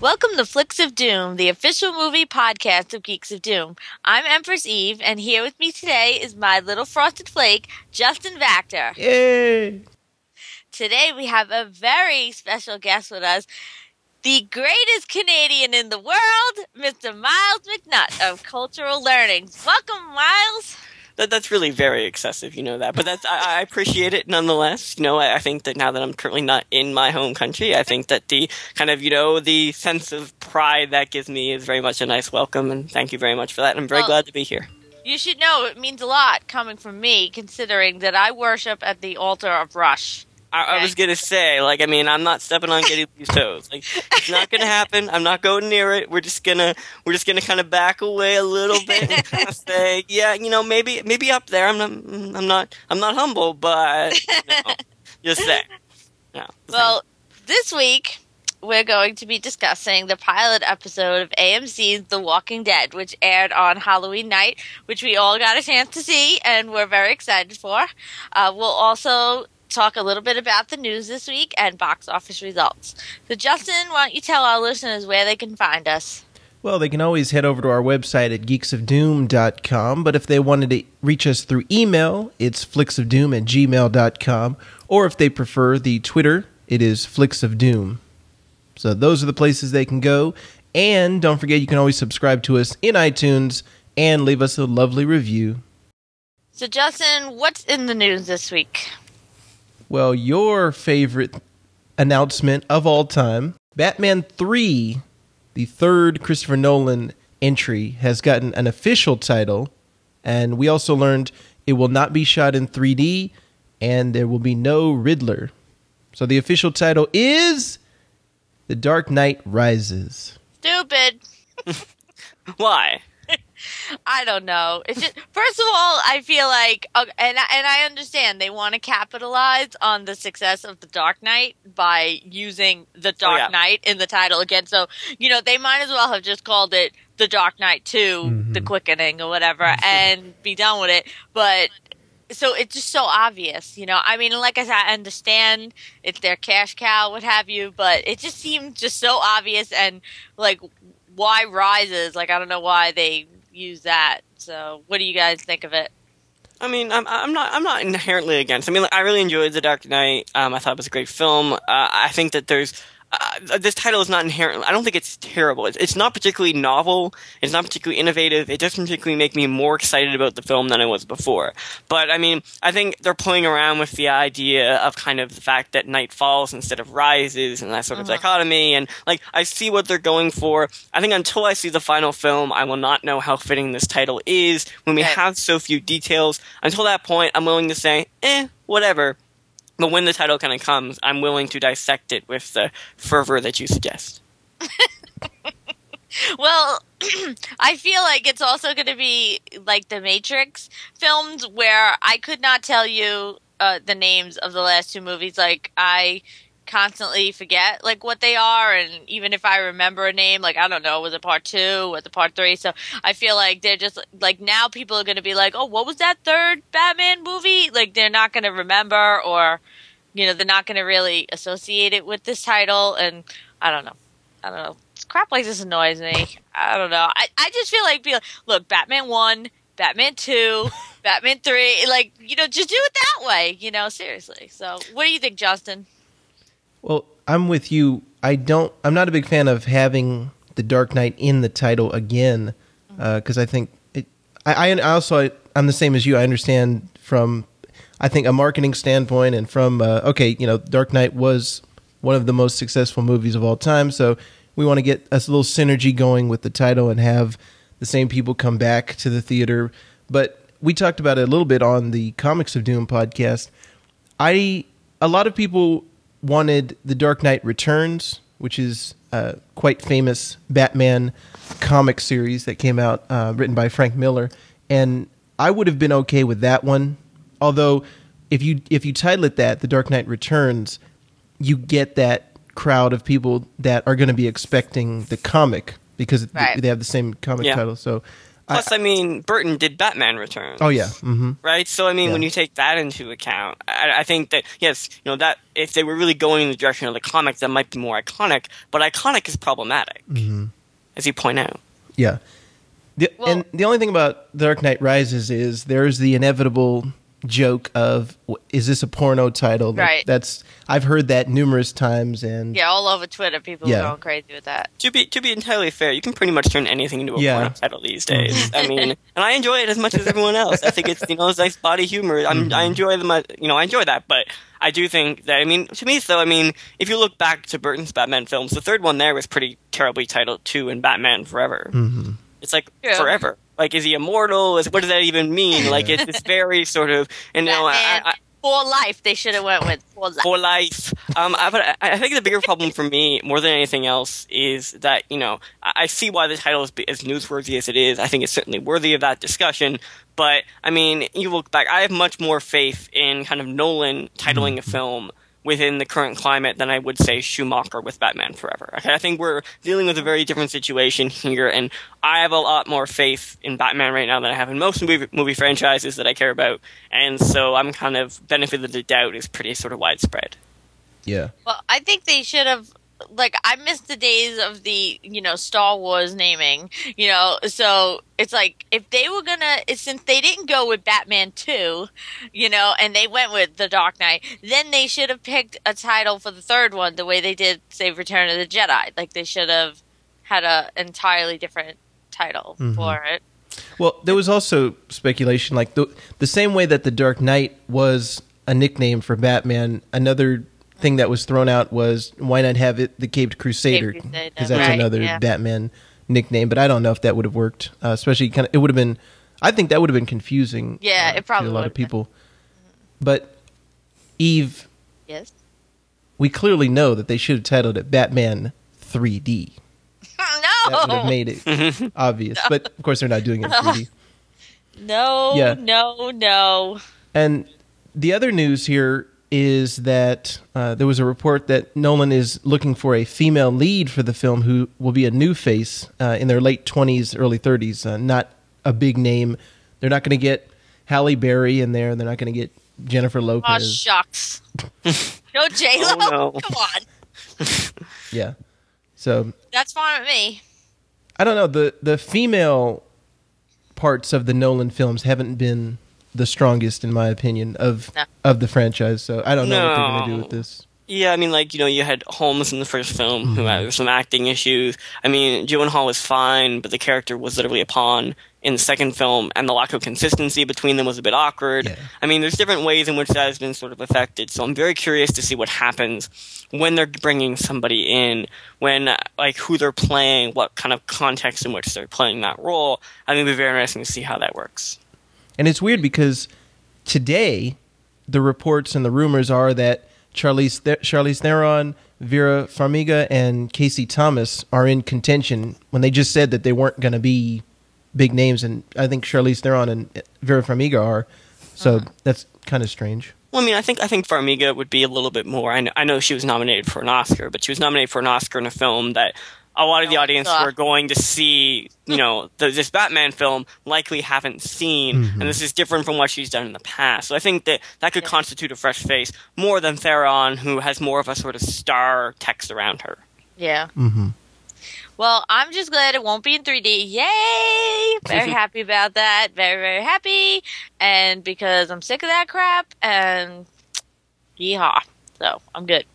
Welcome to Flicks of Doom, the official movie podcast of Geeks of Doom. I'm Empress Eve, and here with me today is my little frosted flake, Justin Vactor. Yay! Today we have a very special guest with us, the greatest Canadian in the world, Mr. Miles McNutt of Cultural Learnings. Welcome, Miles. That's really very excessive, you know that. But I appreciate it nonetheless. You know, I think that now that I'm currently not in my home country, I think that the kind of, the sense of pride that gives me is very much a nice welcome, and thank you very much for that. I'm very glad to be here. You should know it means a lot coming from me, considering that I worship at the altar of Rush. I was going to say, I'm not stepping on Getty Lee's toes. It's not going to happen. I'm not going near it. We're just going to kind of back away a little bit and kind of say, yeah, maybe up there. I'm not humble, but just say. No, well, this week we're going to be discussing the pilot episode of AMC's The Walking Dead, which aired on Halloween night, which we all got a chance to see and we're very excited for. We'll also talk a little bit about the news this week and box office results. So, Justin, why don't you tell our listeners where they can find us? Well, they can always head over to our website at geeksofdoom.com, but if they wanted to reach us through email, it's flicksofdoom@gmail.com, or if they prefer the Twitter, it is flicksofdoom. So those are the places they can go, and don't forget you can always subscribe to us in iTunes and leave us a lovely review. So, Justin, what's in the news this week? Well, your favorite announcement of all time, Batman 3, the third Christopher Nolan entry, has gotten an official title, and we also learned it will not be shot in 3D, and there will be no Riddler. So the official title is The Dark Knight Rises. Stupid. Why? I don't know. It's just, first of all, I feel like, and I understand they want to capitalize on the success of The Dark Knight by using The Dark Knight in the title again. So, they might as well have just called it The Dark Knight 2, The Quickening or whatever, and be done with it. But, so it's just so obvious, like I said, I understand it's their cash cow, what have you, but it just seemed just so obvious and, why Rises? I don't know why they use that. So, what do you guys think of it? I'm not inherently against. I really enjoyed The Dark Knight. I thought it was a great film. I think that there's this title is not inherently. I don't think it's terrible. It's not particularly novel. It's not particularly innovative. It doesn't particularly make me more excited about the film than I was before. But I think they're playing around with the idea of kind of the fact that night falls instead of rises and that sort of dichotomy. And I see what they're going for. I think until I see the final film, I will not know how fitting this title is. When we have so few details, until that point, I'm willing to say, whatever. But when the title kind of comes, I'm willing to dissect it with the fervor that you suggest. Well, I feel like it's also going to be like the Matrix films where I could not tell you the names of the last two movies. I constantly forget what they are, and even if I remember a name, I don't know, was it part 2, was it part 3? So I feel like they're just now people are going to be oh, what was that third Batman movie? They're not going to remember, or they're not going to really associate it with this title, and I don't know. Crap like this annoys me. I don't know. I just feel people look, Batman 1, Batman 2, Batman 3, just do it that way, seriously. So what do you think, Justin? Well, I'm with you. I'm not a big fan of having The Dark Knight in the title again, because I think I'm the same as you. I understand from, I think, a marketing standpoint and from, Dark Knight was one of the most successful movies of all time, so we want to get a little synergy going with the title and have the same people come back to the theater. But we talked about it a little bit on the Comics of Doom podcast. A lot of people wanted The Dark Knight Returns, which is a quite famous Batman comic series that came out, written by Frank Miller, and I would have been okay with that one. Although, if you title it that, The Dark Knight Returns, you get that crowd of people that are going to be expecting the comic because they have the same comic title. So Plus, I mean, Burton did Batman Returns. Oh yeah. Mm-hmm. Right? So, I mean, when you take that into account, I think that, yes, that if they were really going in the direction of the comics, that might be more iconic, but iconic is problematic, as you point out. Yeah. And the only thing about The Dark Knight Rises is there's the inevitable joke of, is this a porno title? Right. I've heard that numerous times, and all over Twitter, people are going crazy with that. To be entirely fair, you can pretty much turn anything into a porno title these days. I mean, and I enjoy it as much as everyone else. I think it's it's nice body humor. I enjoy I enjoy that, but I do think that, I mean, to me though, I mean, if you look back to Burton's Batman films, the third one there was pretty terribly titled too, in Batman Forever. Mm-hmm. It's like forever. Like, is he immortal? What does that even mean? Like, it's this very sort of, and for life, they should have went with for life. For life. But I think the bigger problem for me, more than anything else, is that, I see why the title is as newsworthy as it is. I think it's certainly worthy of that discussion. But, I mean, you look back, I have much more faith in kind of Nolan titling a film within the current climate than I would say Schumacher with Batman Forever. Okay, I think we're dealing with a very different situation here, and I have a lot more faith in Batman right now than I have in most movie franchises that I care about, and so I'm kind of, benefit of the doubt is pretty sort of widespread. Yeah. Well, I think they should have, I missed the days of the, Star Wars naming, so it's like, if they were gonna, since they didn't go with Batman 2, and they went with The Dark Knight, then they should have picked a title for the third one the way they did, say, Return of the Jedi. Like, they should have had an entirely different title for it. Well, there was also speculation, like, the same way that The Dark Knight was a nickname for Batman, another thing that was thrown out was, why not have it the Caped Crusader, because that's another Batman nickname, but I don't know if that would have worked, especially it would have been, I think that would have been confusing it probably to a lot of people. But Eve, yes, we clearly know that they should have titled it Batman 3D. No, that would have made it obvious, but of course they're not doing it in 3D. No. And the other news here is that there was a report that Nolan is looking for a female lead for the film who will be a new face in their late 20s, early 30s. Not a big name. They're not going to get Halle Berry in there. They're not going to get Jennifer Lopez. Oh, shucks. No J-Lo? Oh, no. Come on. Yeah. So that's fine with me. I don't know. The female parts of the Nolan films haven't been the strongest, in my opinion, of the franchise. So I don't know what they're going to do with this. Yeah, I mean, you had Holmes in the first film, who had some acting issues. I mean, Gyllenhaal was fine, but the character was literally a pawn in the second film, and the lack of consistency between them was a bit awkward. Yeah. I mean, there's different ways in which that has been sort of affected, so I'm very curious to see what happens when they're bringing somebody in, when, who they're playing, what kind of context in which they're playing that role. I think it'll be very interesting to see how that works. And it's weird because today, the reports and the rumors are that Charlize Theron, Vera Farmiga, and Casey Thomas are in contention when they just said that they weren't going to be big names. And I think Charlize Theron and Vera Farmiga are. So that's kind of strange. Well, I mean, I think Farmiga would be a little bit more. I know she was nominated for an Oscar, but she was nominated for an Oscar in a film that a lot of the audience who are going to see, this Batman film likely haven't seen, and this is different from what she's done in the past. So I think that could constitute a fresh face more than Theron, who has more of a sort of star text around her. Yeah. Mm-hmm. Well, I'm just glad it won't be in 3D. Yay! Very happy about that. Very, very happy. And because I'm sick of that crap, and yeehaw. So, I'm good.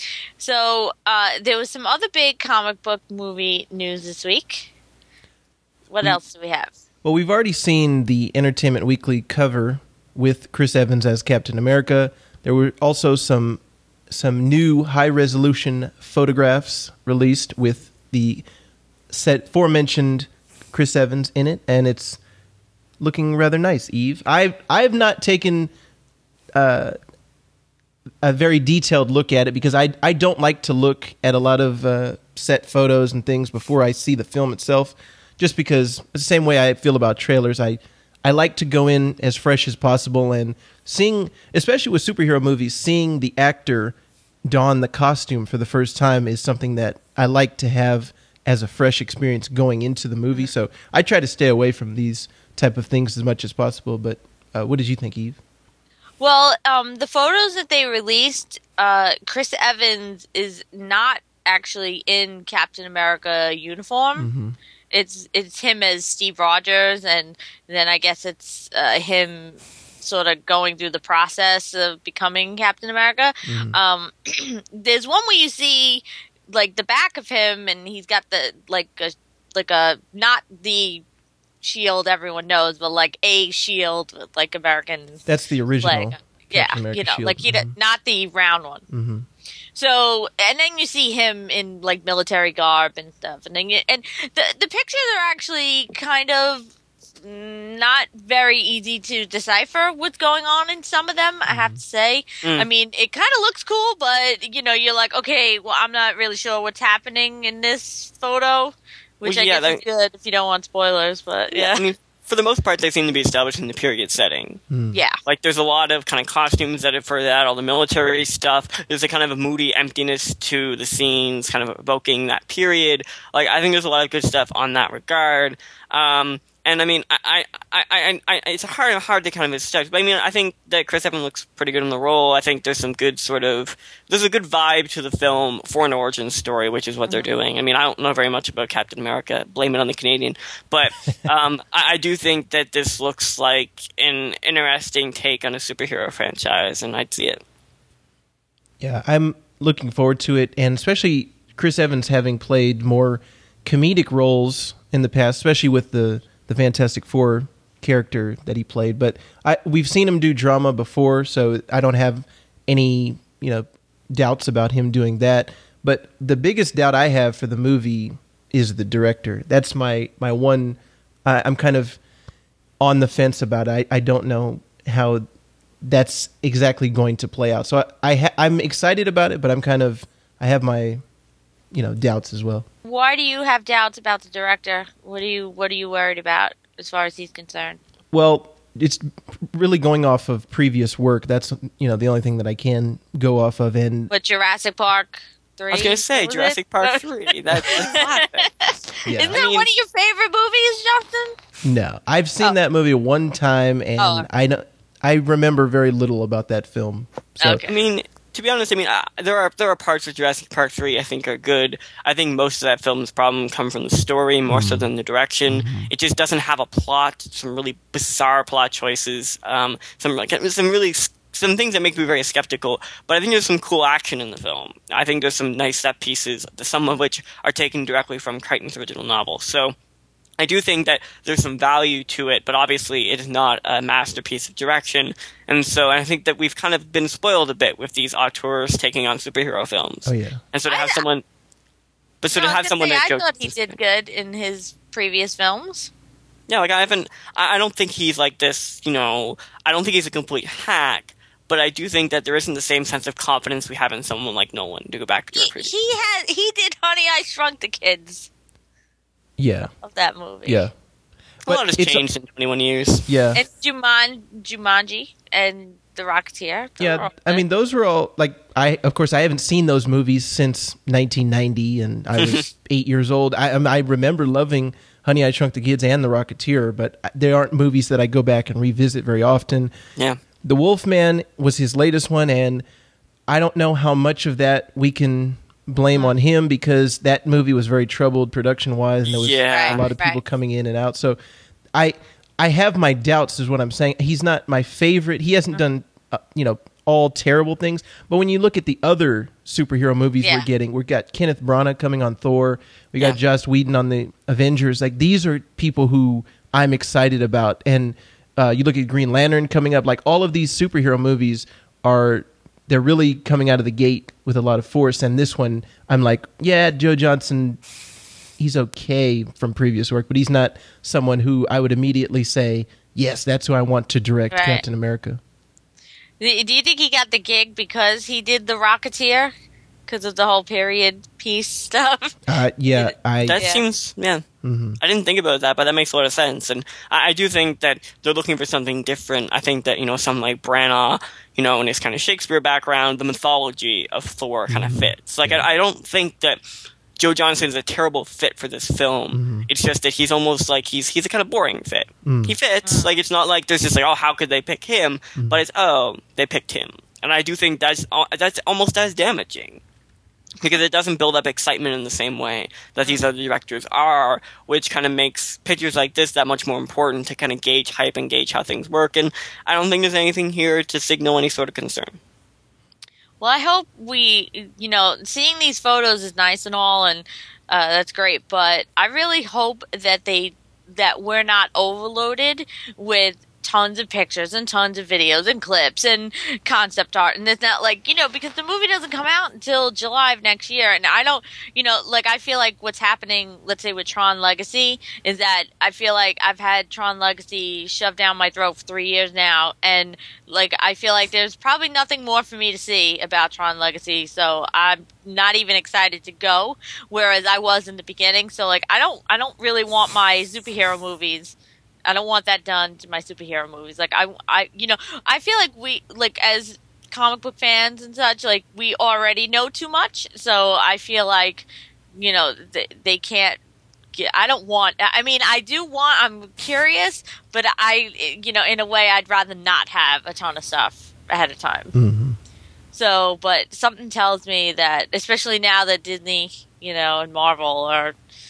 So, there was some other big comic book movie news this week. What else do we have? Well, we've already seen the Entertainment Weekly cover with Chris Evans as Captain America. There were also some new high-resolution photographs released with the aforementioned Chris Evans in it, and it's looking rather nice, Eve. I have not taken a very detailed look at it because I don't like to look at a lot of set photos and things before I see the film itself, just because it's the same way I feel about trailers. I like to go in as fresh as possible, and seeing, especially with superhero movies, seeing the actor don the costume for the first time is something that I like to have as a fresh experience going into the movie. So I try to stay away from these type of things as much as possible. But what did you think, Eve? Well, the photos that they released, Chris Evans is not actually in Captain America uniform. It's him as Steve Rogers, and then I guess it's him sort of going through the process of becoming Captain America. There's one where you see like the back of him, and he's got the like a not the shield everyone knows, but like a shield with like American. That's the original. Flag. Yeah, America you know, shield. like not the round one. So, and then you see him in like military garb and stuff, and then the pictures are actually kind of not very easy to decipher what's going on in some of them. I have to say, I mean, it kind of looks cool, but you know, you're like, okay, well, I'm not really sure what's happening in this photo, which I guess is good if you don't want spoilers. But yeah. I mean, for the most part, they seem to be established in the period setting. Yeah. Like, there's a lot of kind of costumes that are for that, all the military stuff. There's a kind of a moody emptiness to the scenes, kind of evoking that period. Like, I think there's a lot of good stuff on that regard. And I mean, it's hard to kind of assess. But I mean, I think that Chris Evans looks pretty good in the role. I think there's some good there's a good vibe to the film for an origin story, which is what they're doing. I mean, I don't know very much about Captain America. Blame it on the Canadian. But I do think that this looks like an interesting take on a superhero franchise, and I'd see it. Yeah, I'm looking forward to it, and especially Chris Evans having played more comedic roles in the past, especially with the Fantastic Four character that he played. But we've seen him do drama before, so I don't have any doubts about him doing that. But the biggest doubt I have for the movie is the director. That's my one. I'm kind of on the fence about it. I don't know how that's exactly going to play out. So I'm excited about it, but I have my doubts as well. Why do you have doubts about the director? What are you worried about as far as he's concerned? Well, it's really going off of previous work. That's the only thing that I can go off of. And but Jurassic Park 3. I was going to say Jurassic Park 3. That's classic. Yeah. Isn't that one of your favorite movies, Justin? No, I've seen that movie one time, and I remember very little about that film. So, okay. I mean, to be honest, there are parts of Jurassic Park 3 I think are good. I think most of that film's problem come from the story more so than the direction. It just doesn't have a plot. Some really bizarre plot choices. Some things that make me very skeptical. But I think there's some cool action in the film. I think there's some nice set pieces, some of which are taken directly from Crichton's original novel. So I do think that there's some value to it, but obviously it is not a masterpiece of direction. And so I think that we've kind of been spoiled a bit with these auteurs taking on superhero films. Oh, yeah. And so to have someone... But so to have someone that... I thought he did good in his previous films. Yeah, like I don't think he's like this, I don't think he's a complete hack, but I do think that there isn't the same sense of confidence we have in someone like Nolan, to go back to our previous... He did Honey, I Shrunk the Kids. Yeah. Of that movie. Yeah. A lot has changed in 21 years. Yeah. And Jumanji and The Rocketeer. Yeah, I mean, those were all, like, I haven't seen those movies since 1990, and I was 8 years old. I remember loving Honey, I Shrunk the Kids and The Rocketeer, but they aren't movies that I go back and revisit very often. Yeah. The Wolfman was his latest one, and I don't know how much of that we can blame on him, because that movie was very troubled production-wise, and there was a lot of people coming in and out. So I have my doubts, is what I'm saying. He's not my favorite. He hasn't done, all terrible things. But when you look at the other superhero movies we've got Kenneth Branagh coming on Thor. We got Joss Whedon on the Avengers. Like, these are people who I'm excited about. And you look at Green Lantern coming up. Like, all of these superhero movies they're really coming out of the gate with a lot of force. And this one, I'm like, yeah, Joe Johnston, he's okay from previous work, but he's not someone who I would immediately say, yes, that's who I want to direct Captain America. Do you think he got the gig because he did The Rocketeer? Because of the whole period piece stuff? Seems, Mm-hmm. I didn't think about that, but that makes a lot of sense. And I do think that they're looking for something different. I think that, someone like Branagh, in his kind of Shakespeare background, the mythology of Thor kind of fits. Like, I don't think that Joe Johnston's a terrible fit for this film. Mm-hmm. It's just that he's almost like he's a kind of boring fit. Mm. He fits. Like, it's not like there's just like, oh, how could they pick him? But it's, oh, they picked him. And I do think that's almost as damaging. Because it doesn't build up excitement in the same way that these other directors are, which kind of makes pictures like this that much more important to kind of gauge hype and gauge how things work. And I don't think there's anything here to signal any sort of concern. Well, I hope seeing these photos is nice and all, and that's great. But I really hope that we're not overloaded with tons of pictures and tons of videos and clips and concept art, and it's not like, because the movie doesn't come out until July of next year, and I don't, I feel like what's happening, let's say with Tron Legacy, is that I feel like I've had Tron Legacy shoved down my throat for 3 years now, and I feel like there's probably nothing more for me to see about Tron Legacy, so I'm not even excited to go, whereas I was in the beginning. So I don't really want my superhero movies. I don't want that done to my superhero movies. I feel like we, as comic book fans and such, we already know too much. So I feel like, they can't get, I don't want, I'm curious, but in a way, I'd rather not have a ton of stuff ahead of time. Mm-hmm. So, but something tells me that, especially now that Disney, and Marvel are,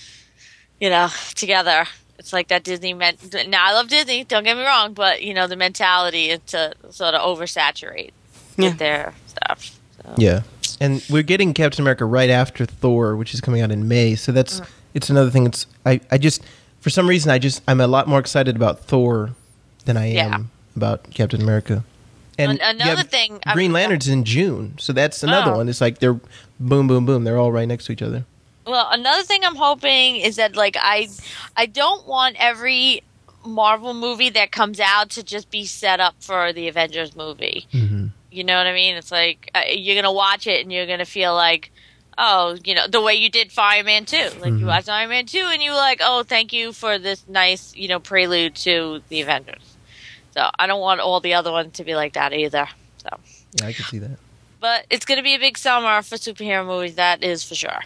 together, it's like that Disney now I love Disney, don't get me wrong, but the mentality is to sort of oversaturate with their stuff. So. Yeah, and we're getting Captain America right after Thor, which is coming out in May. So it's another thing. I just for some reason I'm a lot more excited about Thor than I am about Captain America. And another thing, Green Lantern's in June, so that's another one. It's like they're boom, boom, boom. They're all right next to each other. Well, another thing I'm hoping is that I don't want every Marvel movie that comes out to just be set up for the Avengers movie. Mm-hmm. You know what I mean? It's like you're gonna watch it and you're gonna feel like, oh, the way you did Fireman 2. You watched Fireman 2 and you were like, oh, thank you for this nice, prelude to the Avengers. So I don't want all the other ones to be like that either. So yeah, I can see that. But it's gonna be a big summer for superhero movies. That is for sure.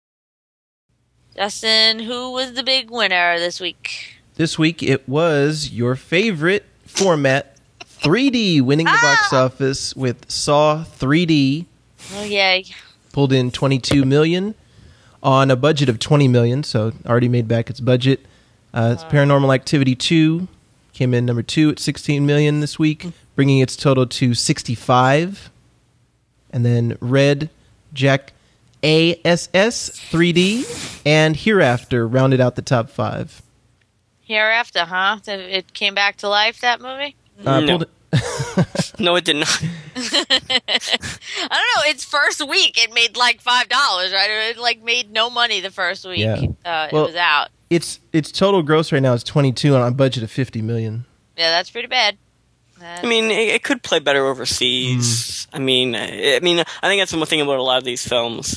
Justin, who was the big winner this week? This week it was your favorite format, 3D, winning the box office with Saw 3D. Oh, yay. Pulled in $22 million on a budget of $20 million, so already made back its budget. Paranormal Activity 2 came in number 2 at $16 million this week, bringing its total to $65. And then Red Jack ASS 3D and Hereafter rounded out the top 5. Hereafter, huh? It came back to life, that movie? No. No, it did not. I don't know. Its first week, it made $5, right? It made no money the first week. Yeah. It was out. Its total gross right now is 22 on a budget of $50 million. Yeah, that's pretty bad. It could play better overseas. I think that's one thing about a lot of these films.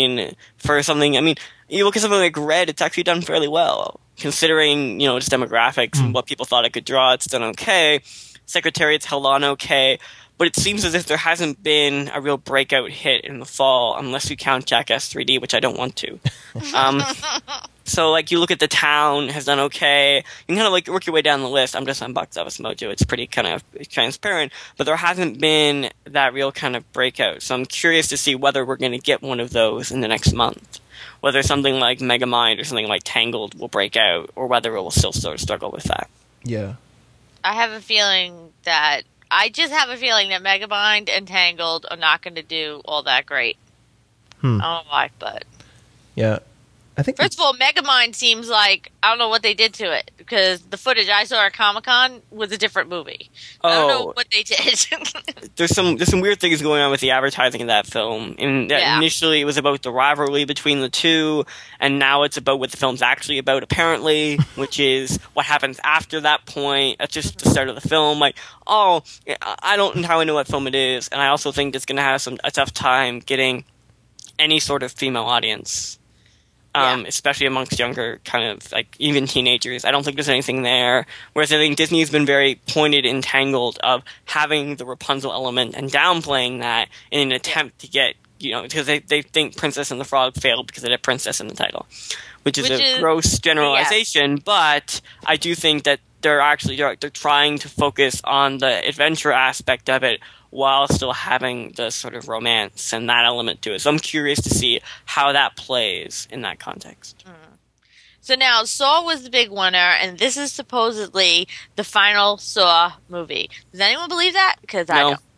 You look at something like Red, it's actually done fairly well. Considering, its demographics and what people thought it could draw, it's done okay. Secretariat's held on okay. But it seems as if there hasn't been a real breakout hit in the fall, unless you count Jackass 3D, which I don't want to. So, you look at The Town, has done okay. You can kind of, work your way down the list. I'm just on Box Office Mojo. It's pretty kind of transparent. But there hasn't been that real kind of breakout. So I'm curious to see whether we're going to get one of those in the next month. Whether something like Megamind or something like Tangled will break out, or whether it will still sort of struggle with that. Yeah. I just have a feeling that Megamind and Tangled are not going to do all that great. I don't know why, but... Yeah. I think First of all, Megamind seems like, I don't know what they did to it, because the footage I saw at Comic-Con was a different movie. I don't know what they did. There's some weird things going on with the advertising of that film. Initially, it was about the rivalry between the two, and now it's about what the film's actually about, apparently, which is what happens after that point. That's just the start of the film. I don't entirely know what film it is, and I also think it's going to have a tough time getting any sort of female audience. Especially amongst younger, even teenagers. I don't think there's anything there. Whereas I think Disney's been very pointed and tangled of having the Rapunzel element and downplaying that in an attempt to get because they think Princess and the Frog failed because it had princess in the title, which is a is gross generalization. But I do think that they're trying to focus on the adventure aspect of it while still having the sort of romance and that element to it. So I'm curious to see how that plays in that context. So now, Saw was the big winner, and this is supposedly the final Saw movie. Does anyone believe that? Because I No. don't.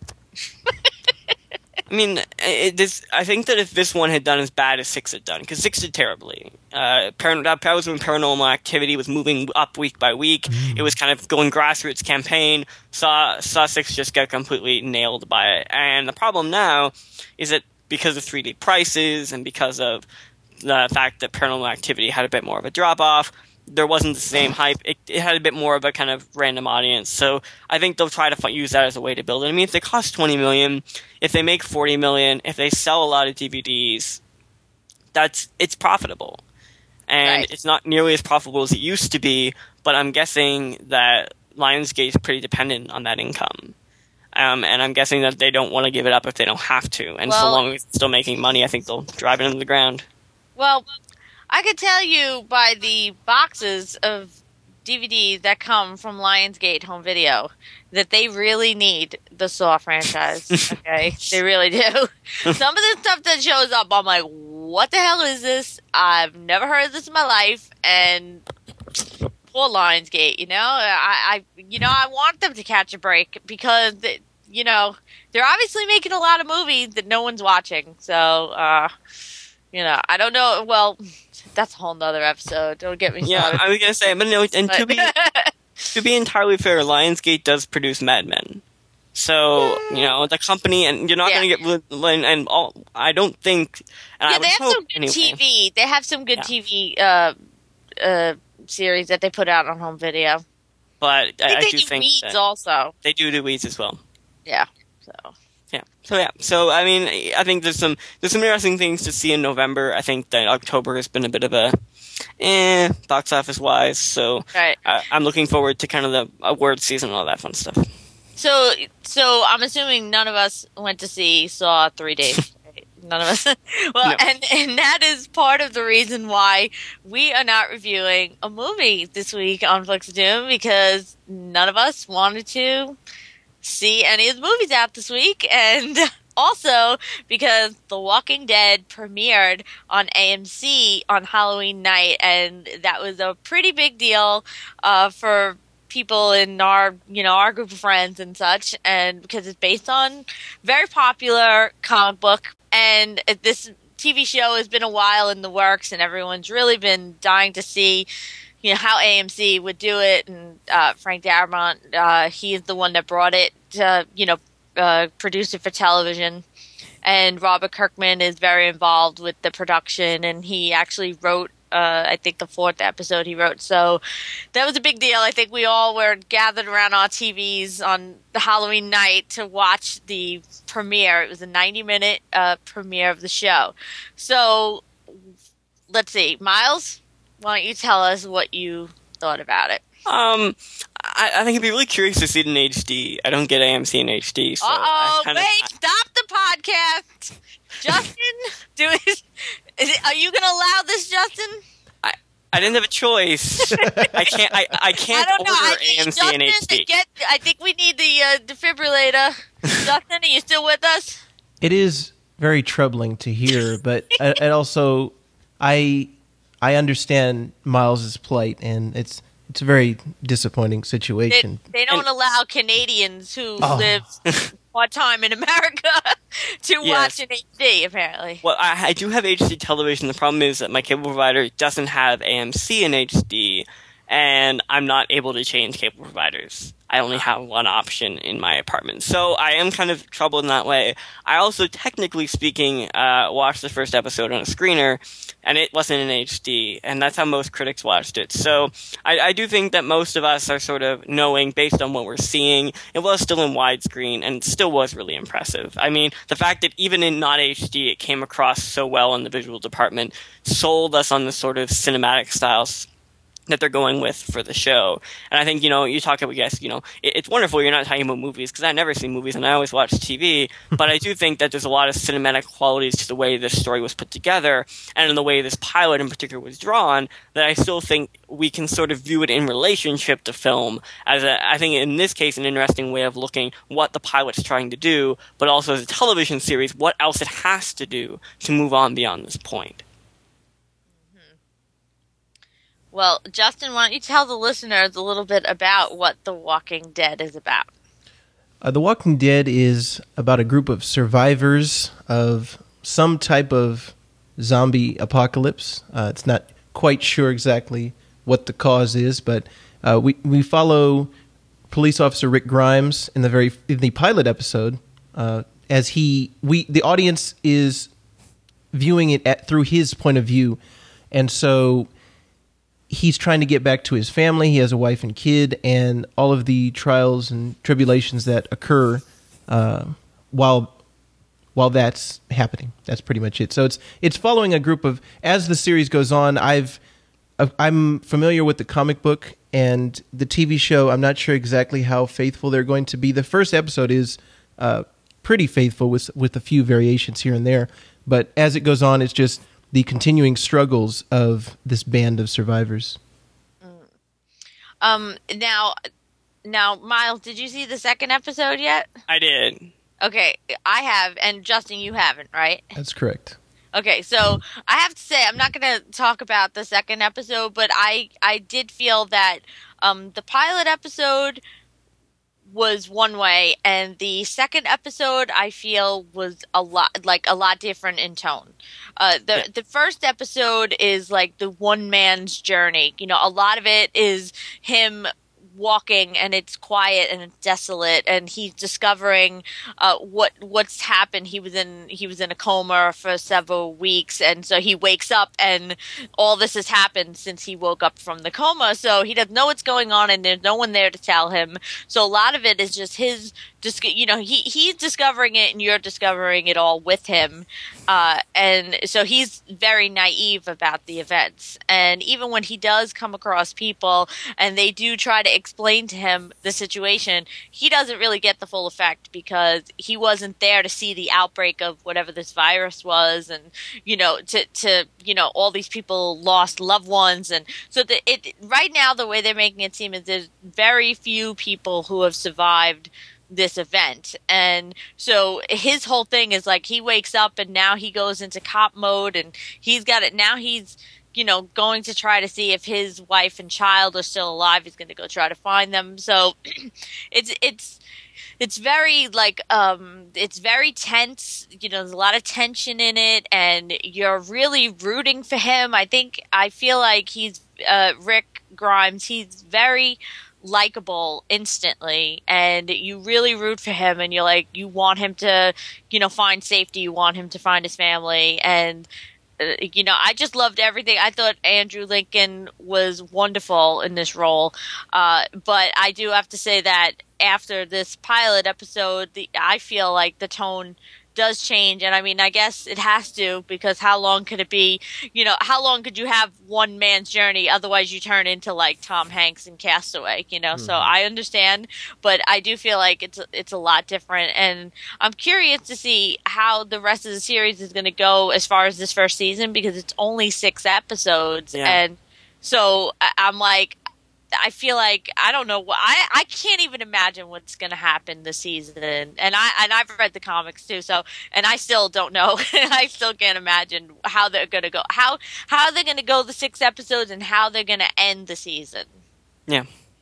I mean, I think that if this one had done as bad as 6 had done, because 6 did terribly. That was when Paranormal Activity was moving up week by week. It was kind of going grassroots campaign. Saw 6 just got completely nailed by it. And the problem now is that because of 3D prices and because of the fact that Paranormal Activity had a bit more of a drop-off, there wasn't the same hype. It had a bit more of a kind of random audience. So I think they'll try to use that as a way to build it. I mean, if they cost $20 million, if they make $40 million, if they sell a lot of DVDs, it's profitable. And Right. It's not nearly as profitable as it used to be, but I'm guessing that Lionsgate is pretty dependent on that income. And I'm guessing that they don't want to give it up if they don't have to. And so Well- long as it's still making money, I think they'll drive it into the ground. Well, I could tell you by the boxes of DVDs that come from Lionsgate Home Video that they really need the Saw franchise. Okay, they really do. Some of the stuff that shows up, I'm like, what the hell is this? I've never heard of this in my life, and poor Lionsgate. I want them to catch a break because they're obviously making a lot of movies that no one's watching. So, I don't know. Well, that's a whole nother episode. Don't get me Yeah, started. I was gonna say, but no. And to be entirely fair, Lionsgate does produce Mad Men, so the company, and you're not Yeah. gonna get and all. I don't think. And I Yeah, would they have hope, some good anyway. TV. They have some good Yeah. TV series that they put out on home video. But I I think do they do think Weeds that also. they do Weeds as well. Yeah. So. Yeah. So I mean, I think there's some interesting things to see in November. I think that October has been a bit of a box office wise. So Right. I'm looking forward to kind of the award season and all that fun stuff. So I'm assuming none of us went to see Saw 3D. Right? None of us. Well, No. and that is part of the reason why we are not reviewing a movie this week on Flicks of Doom, because none of us wanted to see any of the movies out this week, and also because The Walking Dead premiered on AMC on Halloween night, and that was a pretty big deal for people in our group of friends and such, and because it's based on very popular comic book, and this TV show has been a while in the works, and everyone's really been dying to see how AMC would do it. And Frank Darabont, he is the one that brought it to produce it for television, and Robert Kirkman is very involved with the production, and he actually wrote I think the 4th episode he wrote. So that was a big deal. I think we all were gathered around our TVs on the Halloween night to watch the premiere. It was a 90-minute premiere of the show. So let's see. Miles, why don't you tell us what you thought about it? I think I'd be really curious to see it in HD. I don't get AMC in HD. So Stop the podcast. Justin, are you going to allow this, Justin? I didn't have a choice. I can't. I can't don't know. order I think AMC in Justin, HD. I think we need the defibrillator. Justin, are you still with us? It is very troubling to hear, but and also I understand Miles's plight, and it's a very disappointing situation. They don't allow Canadians who live part time in America to watch in HD, apparently. Well, I do have HD television. The problem is that my cable provider doesn't have AMC in HD, and I'm not able to change cable providers. I only have one option in my apartment. So I am kind of troubled in that way. I also, technically speaking, watched the first episode on a screener, and it wasn't in HD, and that's how most critics watched it. So I do think that most of us are sort of knowing, based on what we're seeing, it was still in widescreen, and it still was really impressive. I mean, the fact that even in not HD, it came across so well in the visual department sold us on this sort of cinematic styles that they're going with for the show. And I think, you talk about, yes, it's wonderful you're not talking about movies, because I never see movies and I always watch TV, but I do think that there's a lot of cinematic qualities to the way this story was put together, and in the way this pilot in particular was drawn, that I still think we can sort of view it in relationship to film as I think in this case, an interesting way of looking what the pilot's trying to do, but also as a television series, what else it has to do to move on beyond this point. Well, Justin, why don't you tell the listeners a little bit about what The Walking Dead is about? The Walking Dead is about a group of survivors of some type of zombie apocalypse. It's not quite sure exactly what the cause is, but we follow police officer Rick Grimes in the pilot episode as the audience is viewing it through his point of view, and so he's trying to get back to his family. He has a wife and kid, and all of the trials and tribulations that occur while that's happening. That's pretty much it. So it's following a group of, as the series goes on. I'm familiar with the comic book and the TV show. I'm not sure exactly how faithful they're going to be. The first episode is pretty faithful with a few variations here and there, but as it goes on, it's just the continuing struggles of this band of survivors. Now, Miles, did you see the second episode yet? I did. Okay, I have, and Justin, you haven't, right? That's correct. Okay, so I have to say, I'm not going to talk about the second episode, but I did feel that the pilot episode was one way, and the second episode I feel was a lot different in tone. The first episode is like the one man's journey. A lot of it is him walking, and it's quiet and it's desolate, and he's discovering what's happened. He was in a coma for several weeks, and so he wakes up and all this has happened since he woke up from the coma, so he doesn't know what's going on and there's no one there to tell him. So a lot of it is just his he's discovering it and you're discovering it all with him, and so he's very naive about the events. And even when he does come across people and they do try to explain to him the situation, he doesn't really get the full effect because he wasn't there to see the outbreak of whatever this virus was, and all these people lost loved ones. And so right now the way they're making it seem is there's very few people who have survived this event. And so his whole thing is like he wakes up and now he goes into cop mode, and he's got it now. He's going to try to see if his wife and child are still alive. He's going to go try to find them. So it's very it's very tense. There's a lot of tension in it, and you're really rooting for him. I feel like he's Rick Grimes. He's very likable instantly, and you really root for him, and you want him to find safety, you want him to find his family. And I just loved everything. I thought Andrew Lincoln was wonderful in this role, but I do have to say that after this pilot episode, I feel like the tone does change. And I guess it has to, because how long could it be? How long could you have one man's journey? Otherwise you turn into like Tom Hanks in Castaway, Mm-hmm. So I understand, but I do feel like it's a lot different. And I'm curious to see how the rest of the series is going to go as far as this first season, because it's only 6 episodes. Yeah. And so I'm like, I feel like I don't know what I can't even imagine what's going to happen this season, and I've read the comics too, so, and I still don't know. I still can't imagine how they're going to go, how they're going to go the 6 episodes, and how they're going to end the season. Yeah.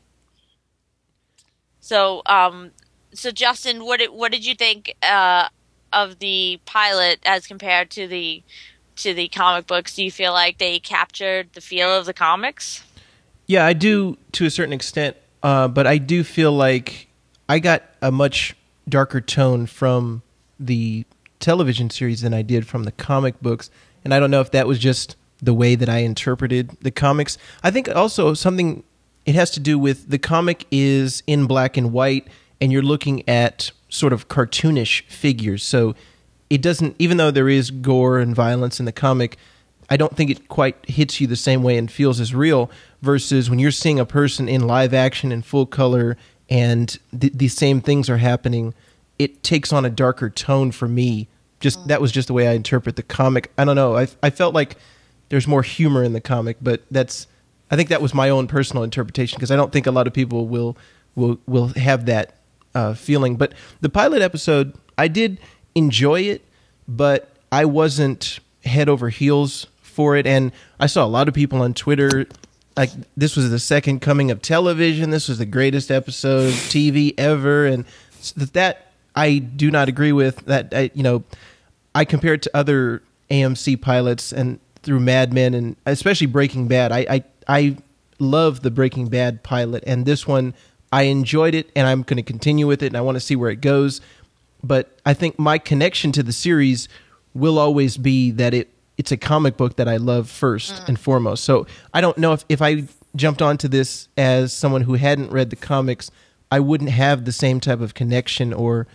So Justin, what did you think of the pilot as compared to the comic books? Do you feel like they captured the feel of the comics? Yeah, I do to a certain extent, but I do feel like I got a much darker tone from the television series than I did from the comic books, and I don't know if that was just the way that I interpreted the comics. I think also something, it has to do with the comic is in black and white, and you're looking at sort of cartoonish figures, so it doesn't, even though there is gore and violence in the comic, I don't think it quite hits you the same way and feels as real versus when you're seeing a person in live action in full color and these same things are happening. It takes on a darker tone for me. Just that was just the way I interpret the comic. I don't know. I felt like there's more humor in the comic, but I think that was my own personal interpretation because I don't think a lot of people will have that feeling. But the pilot episode, I did enjoy it, but I wasn't head over heels for it. And I saw a lot of people on Twitter like this was the second coming of television. This was the greatest episode of TV ever, and that I do not agree with. That I compare it to other AMC pilots and through Mad Men and especially Breaking Bad. I love the Breaking Bad pilot, and this one I enjoyed it, and I'm going to continue with it, and I want to see where it goes. But I think my connection to the series will always be that it's a comic book that I love first and foremost. So I don't know if I jumped onto this as someone who hadn't read the comics, I wouldn't have the same type of connection or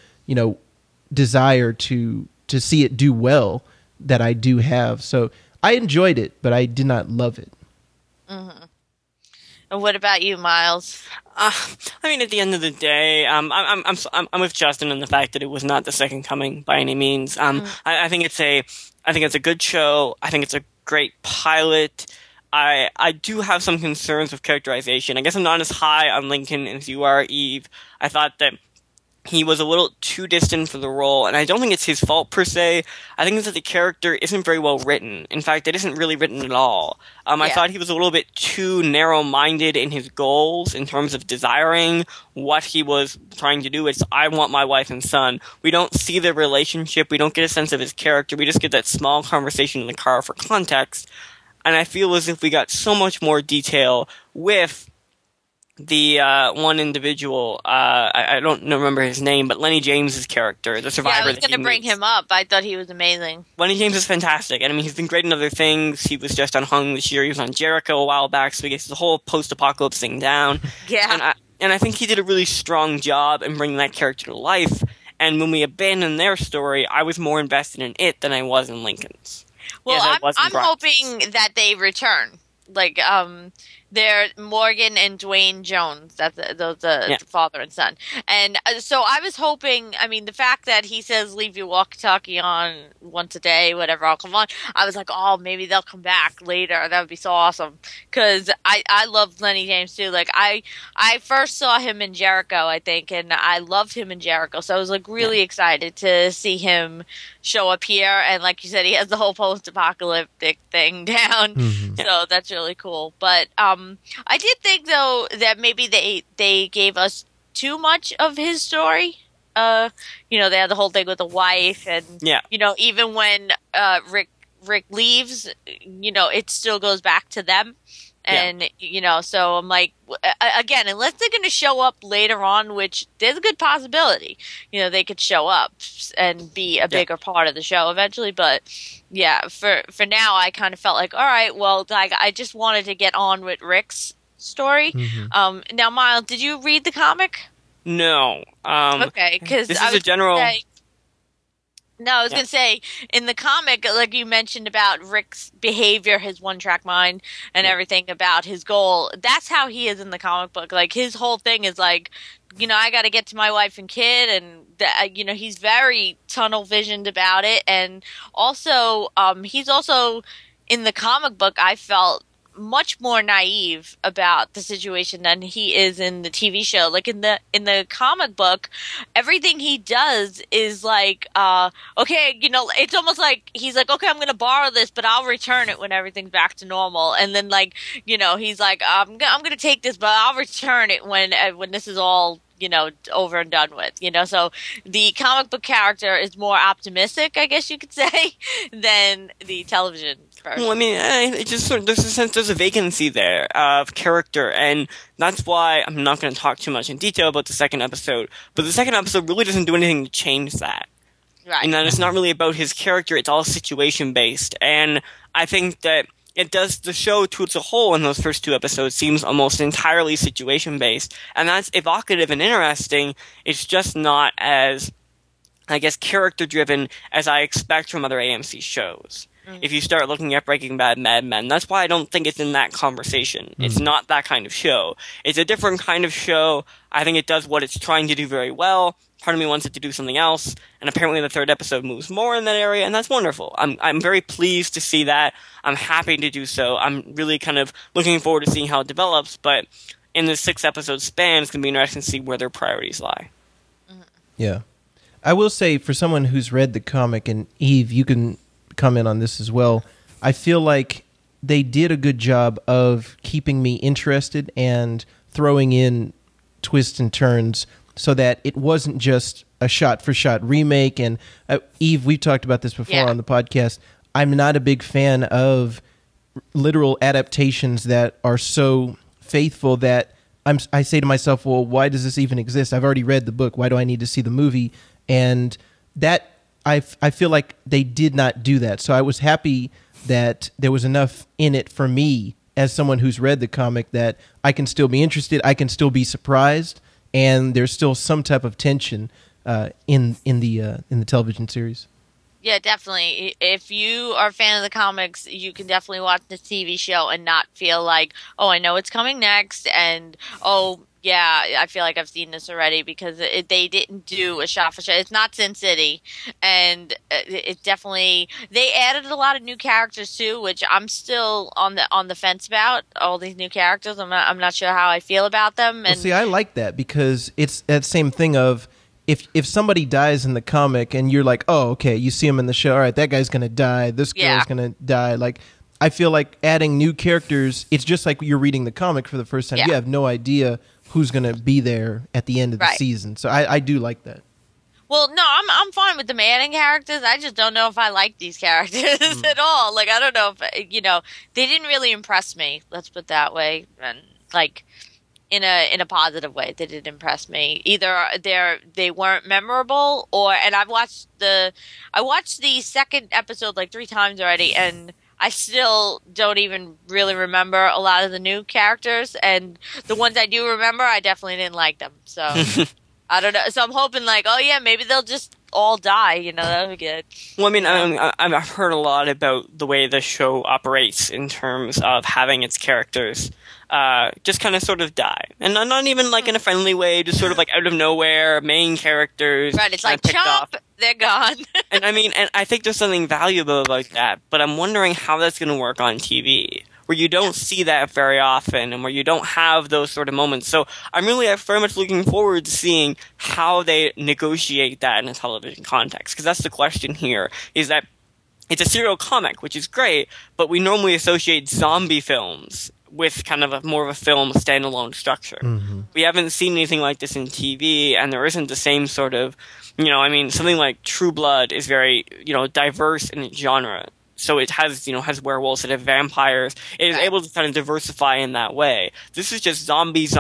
desire to see it do well that I do have. So I enjoyed it, but I did not love it. Mm-hmm. And what about you, Miles? I mean, at the end of the day, I'm with Justin in the fact that it was not the second coming by any means. I think it's a good show. I think it's a great pilot. I do have some concerns with characterization. I guess I'm not as high on Lincoln as you are, Eve. I thought that he was a little too distant for the role, and I don't think it's his fault per se. I think it's that the character isn't very well written. In fact, it isn't really written at all. I thought he was a little bit too narrow-minded in his goals in terms of desiring what he was trying to do. It's, I want my wife and son. We don't see the relationship. We don't get a sense of his character. We just get that small conversation in the car for context. And I feel as if we got so much more detail with the one individual, I don't remember his name, but Lenny James's character, the survivor. Yeah, I was going to bring him up. I thought he was amazing. Lenny James is fantastic, and I mean, he's been great in other things. He was just on Hung this year. He was on Jericho a while back, so he gets the whole post-apocalypse thing down. Yeah. And I think he did a really strong job in bringing that character to life. And when we abandoned their story, I was more invested in it than I was in Lincoln's. Well, I'm hoping that they return. Like, they're Morgan and Dwayne Jones. That's the father and son. And so I was hoping, I mean, the fact that he says leave your walkie-talkie on once a day, whatever, I'll come on. I was like, oh, maybe they'll come back later. That would be so awesome. Because I love Lenny James too. Like, I first saw him in Jericho, I think, and I loved him in Jericho. So I was like really excited to see him show up here. And like you said, he has the whole post-apocalyptic thing down. Mm-hmm. So that's really cool. But I did think though that maybe they gave us too much of his story. They had the whole thing with the wife, and even when Rick leaves, it still goes back to them. And, so I'm like, again, unless they're going to show up later on, which there's a good possibility, they could show up and be a bigger part of the show eventually. But yeah, for now, I kind of felt like, all right, well, like, I just wanted to get on with Rick's story. Mm-hmm. Now, Miles, did you read the comic? No. Okay, because this is a general. No, I was going to say, in the comic, like you mentioned about Rick's behavior, his one-track mind, and everything about his goal, that's how he is in the comic book. Like, his whole thing is like, I got to get to my wife and kid, and, he's very tunnel-visioned about it. And also, he's also, in the comic book, I felt much more naive about the situation than he is in the TV show. Like in the comic book, everything he does is like, okay, it's almost like he's like, okay, I'm going to borrow this, but I'll return it when everything's back to normal. And then like, he's like, I'm going to take this, but I'll return it when this is all, over and done with, so the comic book character is more optimistic, I guess you could say, than the television version. Well, I mean, it just sort of, there's a vacancy there of character, and that's why I'm not going to talk too much in detail about the second episode, but the second episode really doesn't do anything to change that. Right. And that it's not really about his character, it's all situation based, and I think that it does the show to its a whole in those first two episodes seems almost entirely situation based, and that's evocative and interesting. It's just not as, I guess, character driven as I expect from other AMC shows. if you start looking at Breaking Bad, Mad Men. That's why I don't think it's in that conversation. It's not that kind of show. It's a different kind of show. I think it does what it's trying to do very well. Part of me wants it to do something else, and apparently the third episode moves more in that area, and that's wonderful. I'm very pleased to see that. I'm happy to do so. I'm really kind of looking forward to seeing how it develops, but in this 6-episode span, it's going to be interesting to see where their priorities lie. Yeah. I will say, for someone who's read the comic, and Eve, you can comment on this as well, I feel like they did a good job of keeping me interested and throwing in twists and turns so that it wasn't just a shot-for-shot remake. And Eve, we've talked about this before on the podcast. I'm not a big fan of literal adaptations that are so faithful that I say to myself, well, why does this even exist? I've already read the book. Why do I need to see the movie? And that I feel like they did not do that. So I was happy that there was enough in it for me as someone who's read the comic that I can still be interested, I can still be surprised, and there's still some type of tension in the television series. Yeah, definitely. If you are a fan of the comics, you can definitely watch the TV show and not feel like, oh, I know it's coming next, and oh, yeah, I feel like I've seen this already, because they didn't do a shot for shot. It's not Sin City, and it definitely, they added a lot of new characters too, which I'm still on the fence about. All these new characters, I'm not sure how I feel about them. And well, see, I like that, because it's that same thing of, if somebody dies in the comic and you're like, oh, okay, you see him in the show, all right, that guy's going to die, this girl's going to die. Like, I feel like adding new characters, it's just like you're reading the comic for the first time. You have no idea who's going to be there at the end of the season. So I do like that. Well, no, I'm fine with them adding characters. I just don't know if I like these characters at all. Like, I don't know if, they didn't really impress me. Let's put it that way. And, like, in a positive way, they didn't impress me. Either they weren't memorable, and I watched the second episode like 3 times already, and I still don't even really remember a lot of the new characters, and the ones I do remember, I definitely didn't like them. So I don't know. So I'm hoping, like, oh yeah, maybe they'll just all die. That would be good. Well, I mean, I've heard a lot about the way the show operates in terms of having its characters just kind of sort of die. And not even like in a friendly way, just sort of like out of nowhere, main characters. Right, it's like, chomp, they're gone. And I mean, and I think there's something valuable about that, but I'm wondering how that's going to work on TV, where you don't see that very often and where you don't have those sort of moments. So I'm really very much looking forward to seeing how they negotiate that in a television context, because that's the question here, is that it's a serial comic, which is great, but we normally associate zombie films with kind of more of a film standalone structure. Mm-hmm. We haven't seen anything like this in TV, and there isn't the same sort of, something like True Blood is very, diverse in its genre. So it has werewolves, it has vampires. It is able to kind of diversify in that way. This is just zombies.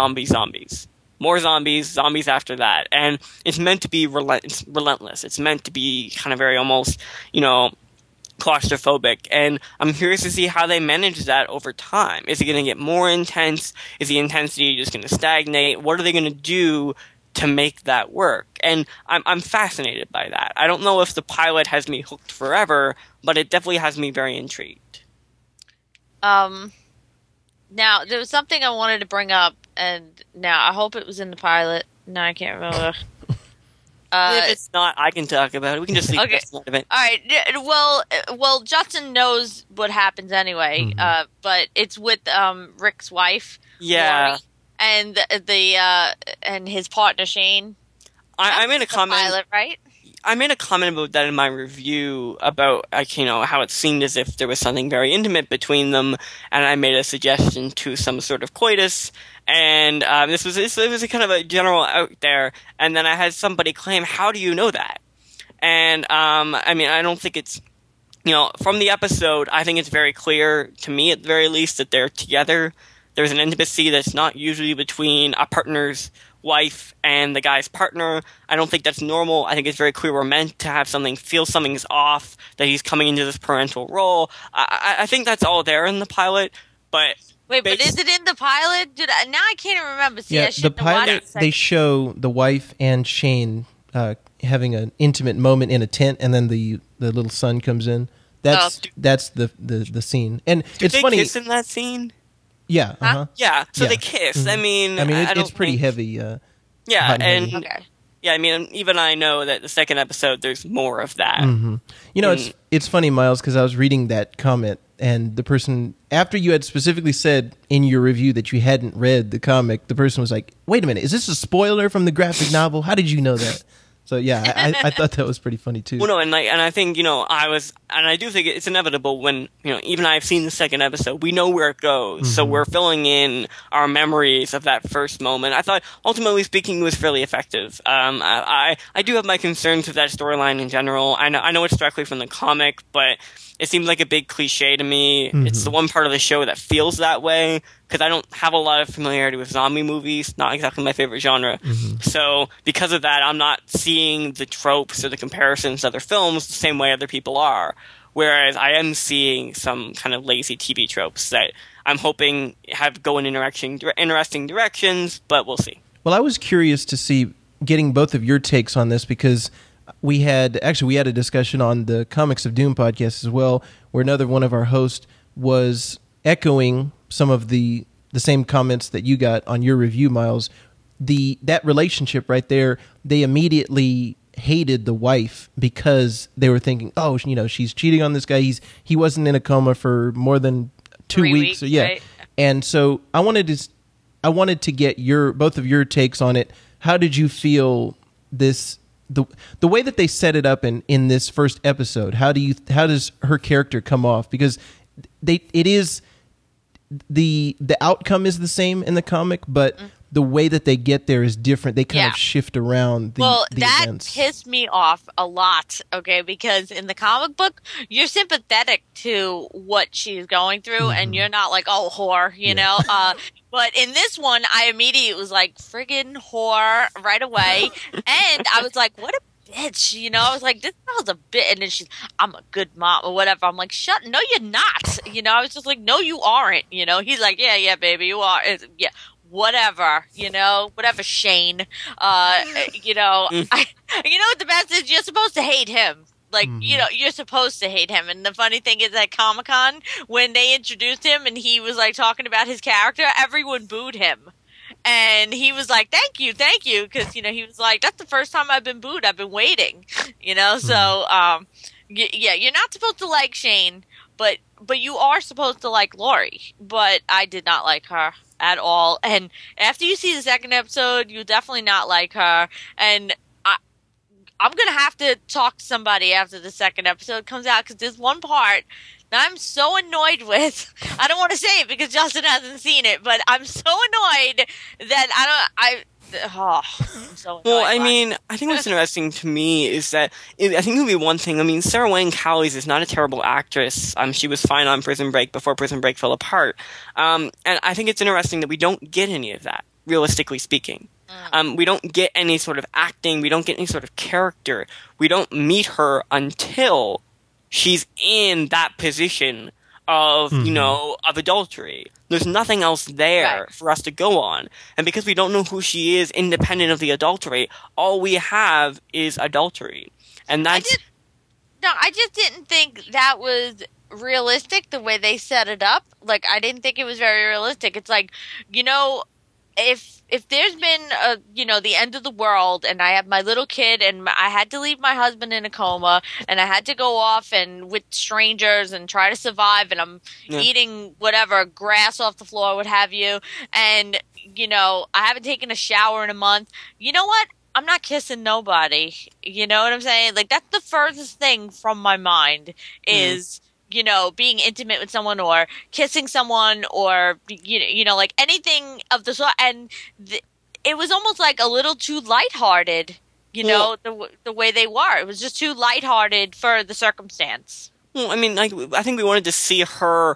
More zombies after that. And it's meant to be relentless. It's meant to be kind of very almost, claustrophobic, and I'm curious to see how they manage that over time. Is it going to get more intense? Is the intensity just going to stagnate? What are they going to do to make that work? And I'm fascinated by that. I don't know if the pilot has me hooked forever, but it definitely has me very intrigued. Now, there was something I wanted to bring up, and now I hope it was in the pilot. No, I can't remember. If it's not, I can talk about it. We can just leave this out of it. All right. Well, Justin knows what happens anyway. But it's with Rick's wife, Lori, and and his partner Shane. I made a comment. Pilot, right? I made a comment about that in my review about how it seemed as if there was something very intimate between them, and I made a suggestion to some sort of coitus. And this was a kind of a general out there, and then I had somebody claim, "How do you know that?" And I don't think it's from the episode. I think it's very clear to me, at the very least, that they're together. There's an intimacy that's not usually between a partner's wife and the guy's partner. I don't think that's normal. I think it's very clear we're meant to have feel something's off, that he's coming into this parental role. I think that's all there in the pilot, but. Wait, but is it in the pilot? Now I can't even remember. See, the pilot, they show the wife and Shane having an intimate moment in a tent, and then the little son comes in. That's the scene, and Do it's they funny. kiss in that scene? Yeah, Yeah, so Yeah. they kiss. Mhm. I mean, it's pretty heavy. Yeah, hot and and heavy. Okay. yeah, I mean, even I know that the second episode there's more of that. You know, it's funny, Miles, because I was reading that comment, and the person, after you had specifically said in your review that you hadn't read the comic, the person was like, "Wait a minute, is this a spoiler from the graphic novel? How did you know that?" So yeah, I thought that was pretty funny too. Well, no, and I think I do think it's inevitable when even I've seen the second episode. We know where it goes, so we're filling in our memories of that first moment. I thought, ultimately speaking, it was fairly effective. I do have my concerns with that storyline in general. I know it's directly from the comic, but it seems like a big cliche to me. It's the one part of the show that feels that way, because I don't have a lot of familiarity with zombie movies, not exactly my favorite genre. So because of that, I'm not seeing the tropes or the comparisons to other films the same way other people are. Whereas I am seeing some kind of lazy TV tropes that I'm hoping go in interesting directions, but we'll see. Well, I was curious to see, getting both of your takes on this, because we had a discussion on the Comics of Doom podcast as well, where another one of our hosts was echoing some of the same comments that you got on your review, Miles. That relationship right there, they immediately hated the wife because they were thinking, oh, she's cheating on this guy. He wasn't in a coma for more than 2 weeks. So, yeah. Right? And so I wanted to get both of your takes on it. How did you feel the way that they set it up in this first episode? How does her character come off? Because the outcome is the same in the comic, but the way that they get there is different. They kind of shift around the that events. pissed me off a lot, okay, because in the comic book, you're sympathetic to what she's going through, and you're not like, oh, whore, you know? But in this one, I immediately was like, friggin' whore right away, and I was like, what a bitch, I was like, this girl's a bit, and then I'm a good mom or whatever. I'm like, no, you're not, I was just like, no, you aren't, He's like, yeah, baby, you are, yeah. Whatever, whatever, Shane. You know what the best is? You're supposed to hate him. Like, you're supposed to hate him. And the funny thing is at Comic-Con, when they introduced him and he was like talking about his character, everyone booed him. And he was like, thank you. Because, he was like, that's the first time I've been booed. I've been waiting, So, yeah, you're not supposed to like Shane, but you are supposed to like Laurie. But I did not like her at all. And after you see the second episode, you'll definitely not like her. And I'm going to have to talk to somebody after the second episode comes out, because there's one part that I'm so annoyed with. I don't want to say it because Justin hasn't seen it, but I'm so annoyed that I'm so annoyed. Well, I mean, I think what's interesting to me is that I think it would be one thing. I mean, Sarah Wayne Callies is not a terrible actress. She was fine on Prison Break before Prison Break fell apart. And I think it's interesting that we don't get any of that, realistically speaking. We don't get any sort of acting. We don't get any sort of character. We don't meet her until she's in that position of, of adultery. There's nothing else there for us to go on. And because we don't know who she is independent of the adultery, all we have is adultery. And that's... I just didn't think that was realistic the way they set it up. Like, I didn't think it was very realistic. It's like, if there's been the end of the world and I have my little kid and I had to leave my husband in a coma and I had to go off and with strangers and try to survive, and I'm eating whatever grass off the floor, what have you, and I haven't taken a shower in a month, you know what? I'm not kissing nobody. You know what I'm saying? Like, that's the furthest thing from my mind is being intimate with someone or kissing someone or, like anything of the sort. And it was almost like a little too lighthearted, the way they were. It was just too lighthearted for the circumstance. Well, I mean, like, I think we wanted to see her,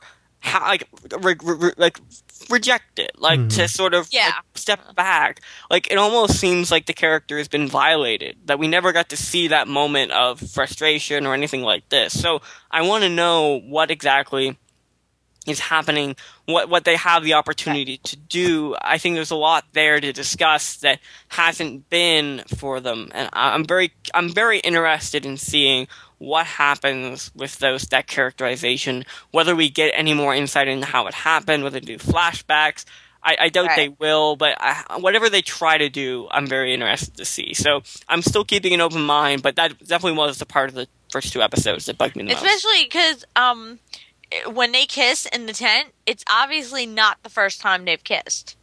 reject it, to sort of step back. Like, it almost seems like the character has been violated, that we never got to see that moment of frustration or anything like this. So I want to know what exactly is happening, what they have the opportunity to do. I think there's a lot there to discuss that hasn't been for them, and I'm very interested in seeing what happens with that characterization, whether we get any more insight into how it happened, whether they do flashbacks. I doubt they will, but whatever they try to do, I'm very interested to see. So I'm still keeping an open mind, but that definitely was the part of the first 2 episodes that bugged me the most. Especially because when they kiss in the tent, it's obviously not the first time they've kissed,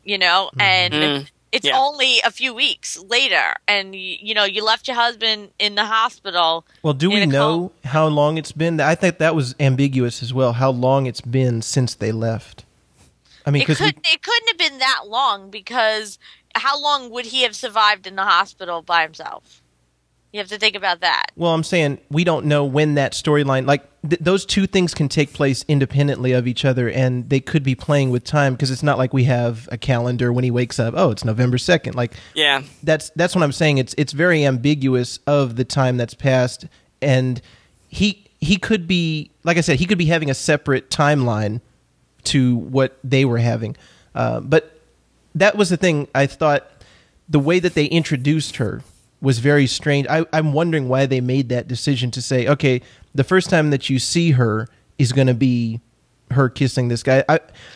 and it's only a few weeks later, and you left your husband in the hospital. Well, do we know how long it's been? I think that was ambiguous as well, how long it's been since they left. I mean, it couldn't have been that long, because how long would he have survived in the hospital by himself? You have to think about that. Well, I'm saying we don't know when that storyline, like those 2 things can take place independently of each other, and they could be playing with time, because it's not like we have a calendar when he wakes up. Oh, it's November 2nd. Like, yeah, that's what I'm saying. It's very ambiguous of the time that's passed, and he could be, like I said, he could be having a separate timeline to what they were having. But that was the thing. I thought the way that they introduced her was very strange. I'm wondering why they made that decision to say, okay, the first time that you see her is going to be her kissing this guy.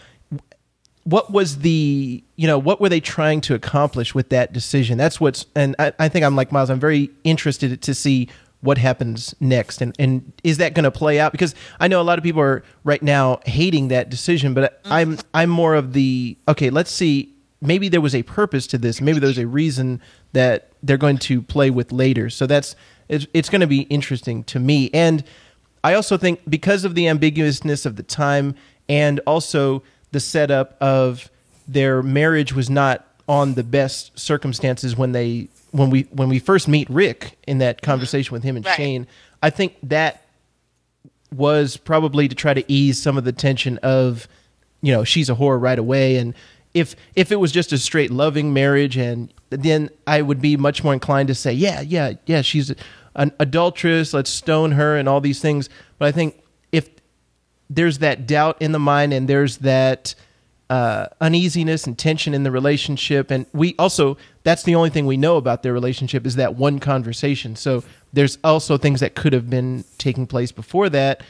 What was what were they trying to accomplish with that decision? And I think I'm like Miles. I'm very interested to see what happens next, and is that going to play out? Because I know a lot of people are right now hating that decision, but I'm more of the, okay, let's see, maybe there was a purpose to this, maybe there's a reason that they're going to play with later. So it's going to be interesting to me. And I also think because of the ambiguousness of the time, and also the setup of their marriage was not on the best circumstances when we first meet Rick in that conversation with him and Shane, I think that was probably to try to ease some of the tension of, she's a whore right away. And if it was just a straight loving marriage, and then I would be much more inclined to say, yeah, she's an adulteress, let's stone her and all these things. But I think if there's that doubt in the mind, and there's that uneasiness and tension in the relationship, and we also, that's the only thing we know about their relationship is that one conversation. So there's also things that could have been taking place before that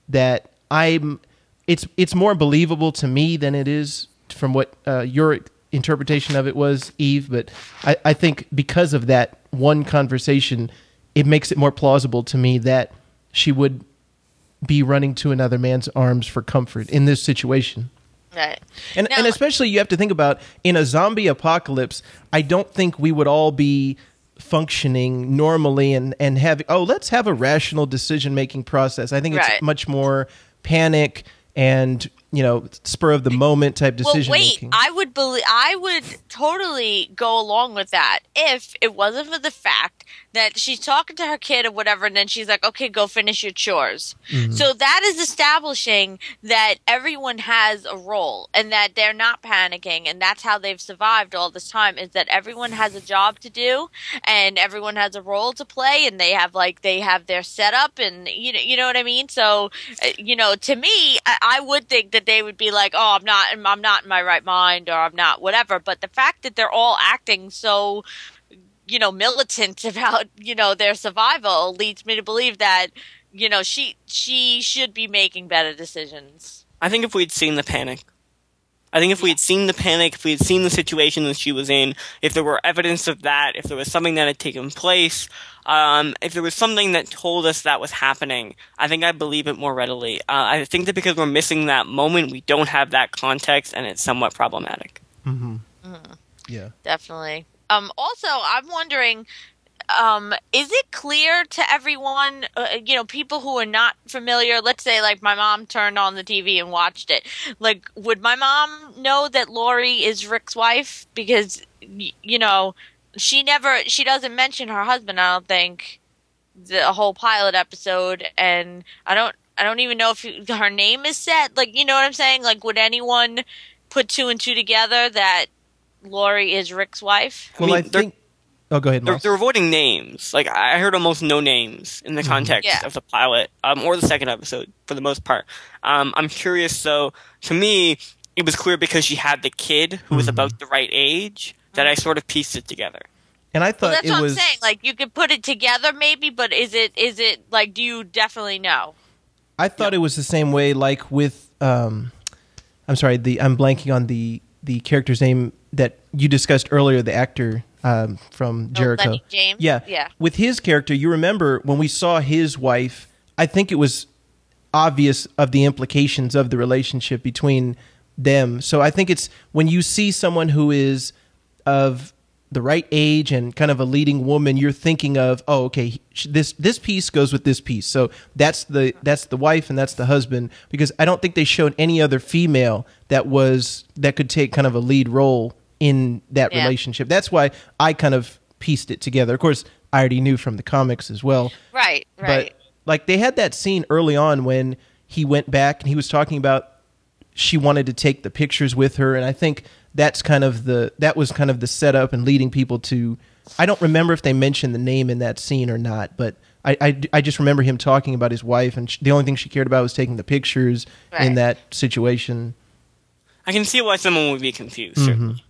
it's more believable to me than it is from what your interpretation of it was, Eve. But I think because of that one conversation, it makes it more plausible to me that she would be running to another man's arms for comfort in this situation. Right. And especially you have to think about, in a zombie apocalypse, I don't think we would all be functioning normally and having, let's have a rational decision-making process. I think it's much more panic and, spur of the moment type decision making. I would totally go along with that if it wasn't for the fact that she's talking to her kid or whatever, and then she's like, okay, go finish your chores. Mm-hmm. So that is establishing that everyone has a role and that they're not panicking, and that's how they've survived all this time, is that everyone has a job to do and everyone has a role to play, and they have their setup, and you know what I mean? So, to me, I would think that they would be like, oh, I'm not in my right mind, or I'm not whatever. But the fact that they're all acting so, militant about, their survival leads me to believe that, she should be making better decisions. I think if we'd seen the panic, if we had seen the situation that she was in, if there were evidence of that, if there was something that had taken place, if there was something that told us that was happening, I think I'd believe it more readily. I think that because we're missing that moment, we don't have that context, and it's somewhat problematic. Mm-hmm. Mm-hmm. Yeah. Definitely. Also, I'm wondering, is it clear to everyone, people who are not familiar, let's say like my mom turned on the TV and watched it, like, would my mom know that Lori is Rick's wife? Because, she doesn't mention her husband, I don't think, the whole pilot episode, and I don't even know if her name is set, like, you know what I'm saying? Like, would anyone put 2 and 2 together that Lori is Rick's wife? Well, I think... Oh, go ahead, Miles. They're avoiding names. Like, I heard almost no names in the context of the pilot, or the second episode, for the most part. I'm curious, though. To me, it was clear because she had the kid who was about the right age that I sort of pieced it together. And I Well, thought that's it what was. I'm saying. Like, you could put it together, maybe, but is it like? Do you definitely know? I thought it was the same way, like with. I'm sorry. I'm blanking on the character's name that you discussed earlier. The actor from Jericho. Lenny James? Yeah. Yeah. With his character, you remember when we saw his wife. I think it was obvious of the implications of the relationship between them. So I think it's when you see someone who is of the right age and kind of a leading woman, you're thinking of, oh, okay, this piece goes with this piece. So that's the wife and that's the husband, because I don't think they showed any other female that could take kind of a lead role in that relationship. That's why I kind of pieced it together. Of course, I already knew from the comics as well. Right. But like they had that scene early on when he went back and he was talking about she wanted to take the pictures with her, and I think that was kind of the setup and leading people to. I don't remember if they mentioned the name in that scene or not, but I just remember him talking about his wife, and the only thing she cared about was taking the pictures in that situation. I can see why someone would be confused. Certainly.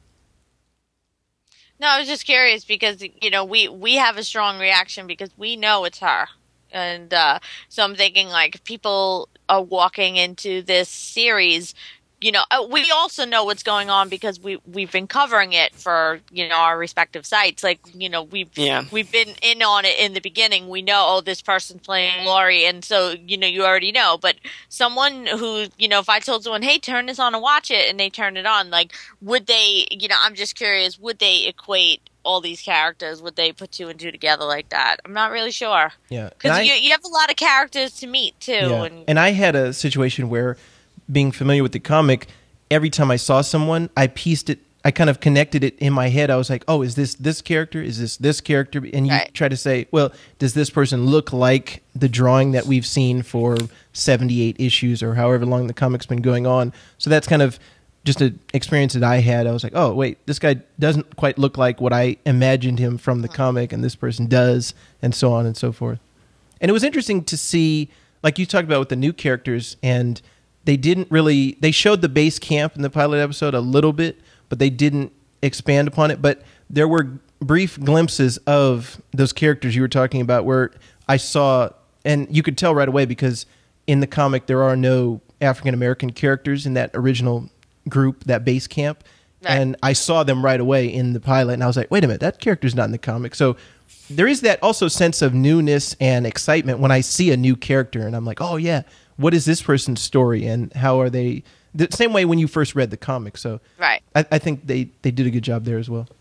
No, I was just curious because we have a strong reaction because we know it's her, and so I'm thinking like if people are walking into this series. We also know what's going on because we've been covering it for our respective sites. Like we've been in on it in the beginning. We know this person's playing Laurie, and so you already know. But someone who if I told someone, hey, turn this on and watch it, and they turn it on, like would they? I'm just curious. Would they equate all these characters? Would they put two and two together like that? I'm not really sure. Yeah, because you have a lot of characters to meet too. Yeah. And I had a situation where, being familiar with the comic, every time I saw someone, I pieced it. I kind of connected it in my head. I was like, "Oh, is this character? Is this character?" And you try to say, "Well, does this person look like the drawing that we've seen for 78 issues or however long the comic's been going on?" So that's kind of just an experience that I had. I was like, "Oh, wait, this guy doesn't quite look like what I imagined him from the comic, and this person does," and so on and so forth. And it was interesting to see, like you talked about with the new characters, and they showed the base camp in the pilot episode a little bit, but they didn't expand upon it. But there were brief glimpses of those characters you were talking about where I saw, and you could tell right away because in the comic there are no African-American characters in that original group, that base camp. Right. And I saw them right away in the pilot, and I was like, wait a minute, that character's not in the comic. So there is that also sense of newness and excitement when I see a new character, and I'm like, oh yeah, what is this person's story and how are they? The same way when you first read the comic. So right. I think they did a good job there as well.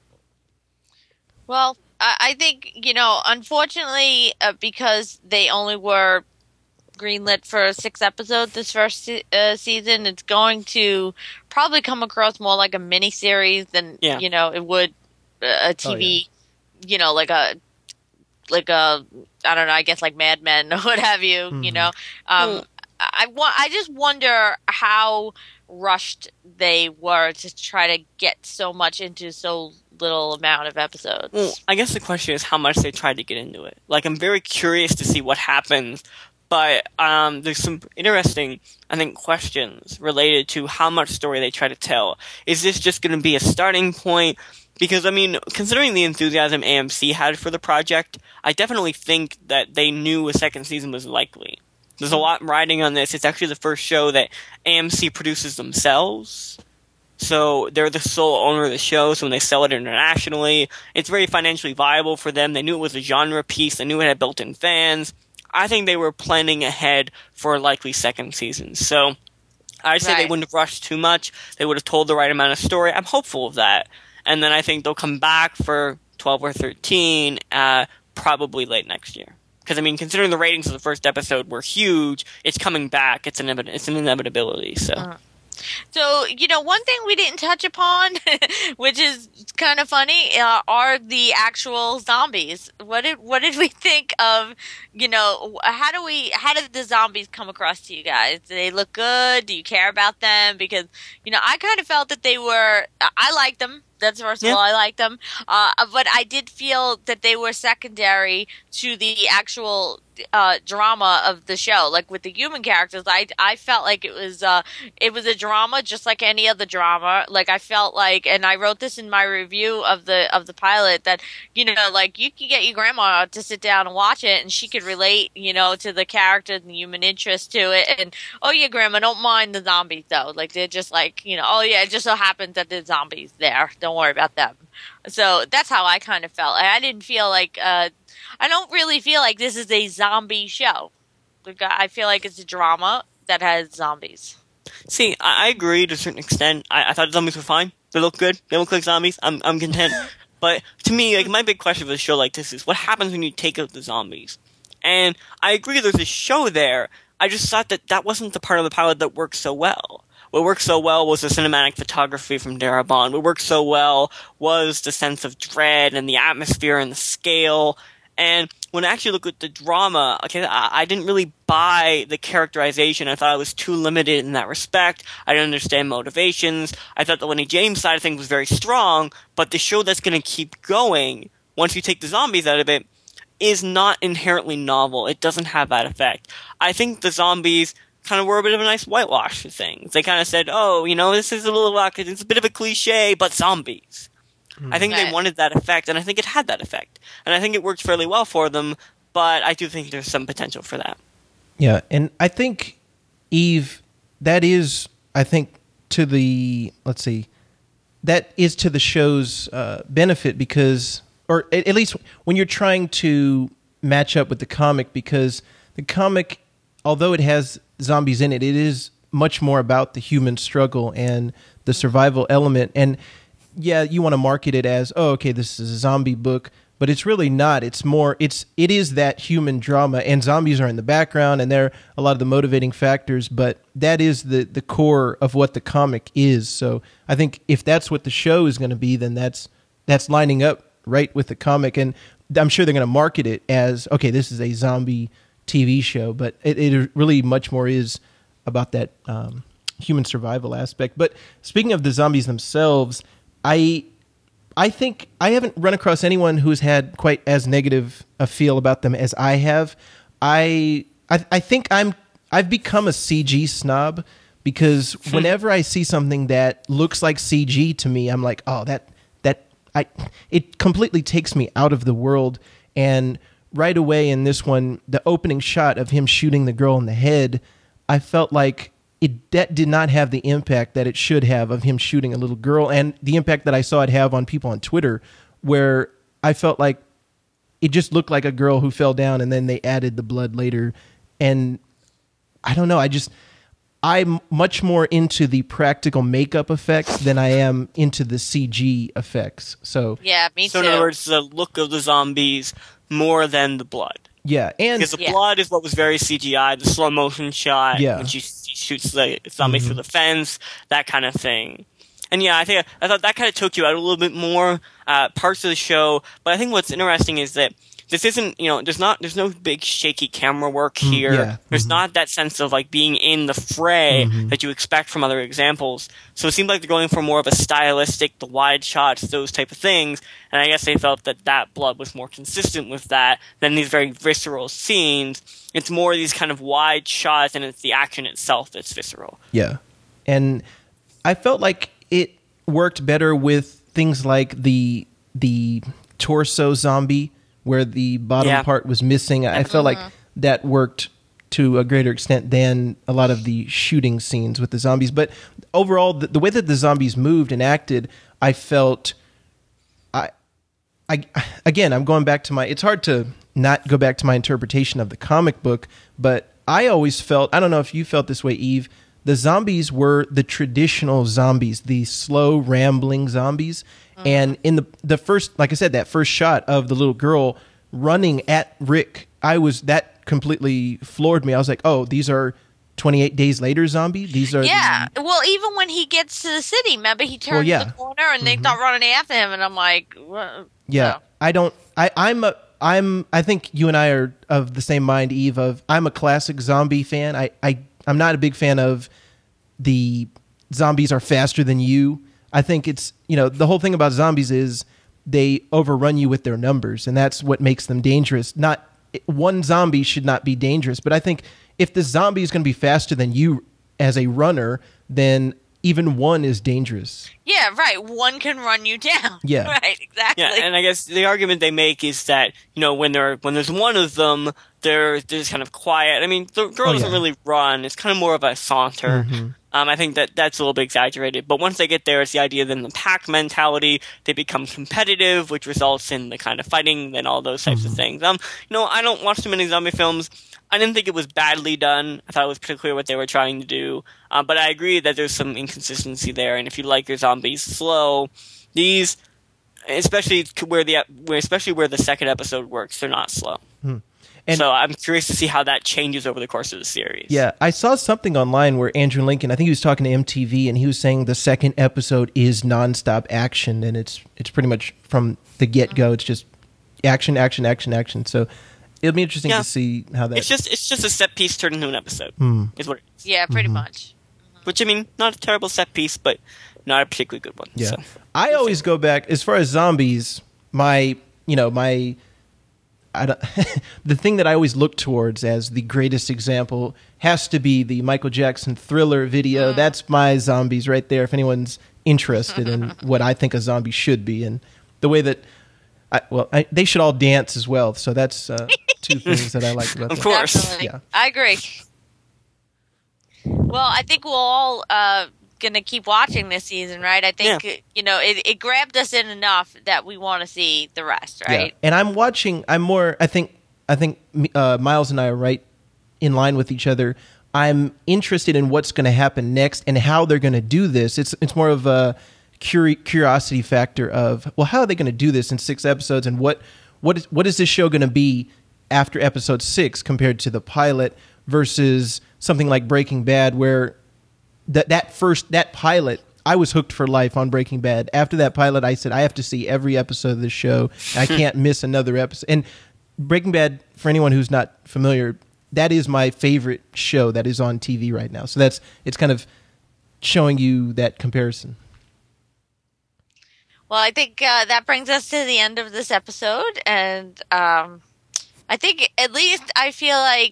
Well, I think, unfortunately, because they only were greenlit for 6 episodes this first season, it's going to probably come across more like a mini-series than, it would a TV, like a I don't know, I guess like Mad Men or what have you, I just wonder how rushed they were to try to get so much into so little amount of episodes. Well, I guess the question is how much they tried to get into it. Like, I'm very curious to see what happens, but there's some interesting, I think, questions related to how much story they try to tell. Is this just going to be a starting point? Because, I mean, considering the enthusiasm AMC had for the project, I definitely think that they knew a second season was likely. There's a lot riding on this. It's actually the first show that AMC produces themselves. So they're the sole owner of the show, so when they sell it internationally, it's very financially viable for them. They knew it was a genre piece. They knew it had built-in fans. I think they were planning ahead for a likely second season. So I'd say they wouldn't have rushed too much. They would have told the right amount of story. I'm hopeful of that. And then I think they'll come back for 12 or 13 probably late next year. Because, I mean, considering the ratings of the first episode were huge, it's coming back. It's an inevitability. So, one thing we didn't touch upon, which is kind of funny, are the actual zombies. What did we think of? How did the zombies come across to you guys? Do they look good? Do you care about them? Because I kind of felt that they were. I liked them. That's first of Yeah. all, I liked them. But I did feel that they were secondary to the actual drama of the show. Like with the human characters, I felt like it was a drama just like any other drama. Like I felt like, and I wrote this in my review of the pilot, that like you could get your grandma to sit down and watch it, and she could relate, to the character and the human interest to it. And oh yeah, grandma, don't mind the zombies though. Like they're just like, oh yeah, it just so happens that there's zombies there. Don't worry about them. So that's how I kind of felt. I didn't feel like I don't really feel like this is a zombie show. Like, I feel like it's a drama that has zombies. See, I agree to a certain extent. I thought zombies were fine. They look good. They look like zombies. I'm content. But to me, like, my big question for a show like this is, what happens when you take out the zombies? And I agree there's a show there. I just thought that wasn't the part of the pilot that worked so well. What worked so well was the cinematic photography from Darabont. What worked so well was the sense of dread and the atmosphere and the scale. And when I actually look at the drama, okay, I didn't really buy the characterization. I thought it was too limited in that respect. I didn't understand motivations. I thought the Lenny James side of things was very strong, but the show that's going to keep going, once you take the zombies out of it, is not inherently novel. It doesn't have that effect. I think the zombies kind of were a bit of a nice whitewash for things. They kind of said, oh, this is a little, it's a bit of a cliche, but zombies. I think they wanted that effect, and I think it had that effect. And I think it worked fairly well for them, but I do think there's some potential for that. Yeah, and I think, Eve, that is, I think, to the, that is to the show's benefit because, or at least when you're trying to match up with the comic, because the comic, although it has zombies in it, it is much more about the human struggle and the survival element. And yeah, you want to market it as, oh, okay, this is a zombie book, but it's really not. It's more, it is that human drama, and zombies are in the background, and they're a lot of the motivating factors, but that is the core of what the comic is. So I think if that's what the show is going to be, then that's lining up right with the comic, and I'm sure they're going to market it as, okay, this is a zombie TV show, but it really much more is about that human survival aspect. But speaking of the zombies themselves, I think I haven't run across anyone who's had quite as negative a feel about them as I have. I think I've become a CG snob because whenever I see something that looks like CG to me, I'm like, oh, it completely takes me out of the world. And right away in this one, the opening shot of him shooting the girl in the head, I felt like that did not have the impact that it should have of him shooting a little girl, and the impact that I saw it have on people on Twitter, where I felt like it just looked like a girl who fell down and then they added the blood later. And I don't know, I'm much more into the practical makeup effects than I am into the CG effects. So yeah, me too. So in other words, the look of the zombies more than the blood. Yeah, and because the blood is what was very CGI, the slow motion shot when she shoots the zombie through the fence, that kind of thing. And yeah, I thought that kind of took you out a little bit more parts of the show. But I think what's interesting is that this isn't, there's no big shaky camera work here. Yeah. There's not that sense of like being in the fray that you expect from other examples. So it seemed like they're going for more of a stylistic, the wide shots, those type of things. And I guess they felt that blood was more consistent with that than these very visceral scenes. It's more these kind of wide shots, and it's the action itself that's visceral. Yeah. And I felt like it worked better with things like the torso zombie, where the bottom part was missing. I felt like that worked to a greater extent than a lot of the shooting scenes with the zombies. But overall, the way that the zombies moved and acted, I felt... Again, I'm going back to it's hard to not go back to my interpretation of the comic book, but I always felt, I don't know if you felt this way, Eve, the zombies were the traditional zombies, the slow, rambling zombies. And in the first, like I said, that first shot of the little girl running at Rick, that completely floored me. I was like, oh, these are 28 Days Later zombie? These are well, even when he gets to the city, remember he turns the corner and they start running after him, and I'm like, yeah, no. I think you and I are of the same mind, Eve, I'm a classic zombie fan. I'm not a big fan of the zombies are faster than you. I think it's, the whole thing about zombies is they overrun you with their numbers, and that's what makes them dangerous. Not one zombie should not be dangerous, but I think if the zombie is going to be faster than you as a runner, then even one is dangerous. Yeah, right. One can run you down. Yeah. Right, exactly. Yeah, and I guess the argument they make is that, when there's one of them, they're just kind of quiet. I mean, the girl doesn't really run. It's kind of more of a saunter. Mm-hmm. I think that's a little bit exaggerated. But once they get there, it's the idea then the pack mentality. They become competitive, which results in the kind of fighting and all those types of things. I don't watch too many zombie films. I didn't think it was badly done. I thought it was pretty clear what they were trying to do. But I agree that there's some inconsistency there. And if you like your zombies slow, these, especially where the second episode works, they're not slow. And so I'm curious to see how that changes over the course of the series. Yeah, I saw something online where Andrew Lincoln, I think he was talking to MTV, and he was saying the second episode is nonstop action, and it's pretty much from the get-go. It's just action, action, action, action. So it'll be interesting to see how that. It's just a set piece turned into an episode. Is what it is. Yeah, pretty much. Which, I mean, not a terrible set piece, but not a particularly good one. Yeah, So. I always go back as far as zombies. The thing that I always look towards as the greatest example has to be the Michael Jackson Thriller video. That's my zombies right there. If anyone's interested in what I think a zombie should be, and the way that, they should all dance as well. So that's two things that I like about Of that. course. Definitely. Yeah. I agree. Well, I think we're all going to keep watching this season, right? I think, it grabbed us in enough that we want to see the rest, right? Yeah. And I'm watching. I think Miles and I are right in line with each other. I'm interested in what's going to happen next and how they're going to do this. It's more of a curiosity factor of, well, how are they going to do this in 6 episodes, and what is this show going to be after episode 6 compared to the pilot versus something like Breaking Bad, where that pilot, I was hooked for life on Breaking Bad. After that pilot, I said, I have to see every episode of this show. I can't miss another episode. And Breaking Bad, for anyone who's not familiar, that is my favorite show that is on TV right now. So it's kind of showing you that comparison. Well, I think that brings us to the end of this episode. And I think at least I feel like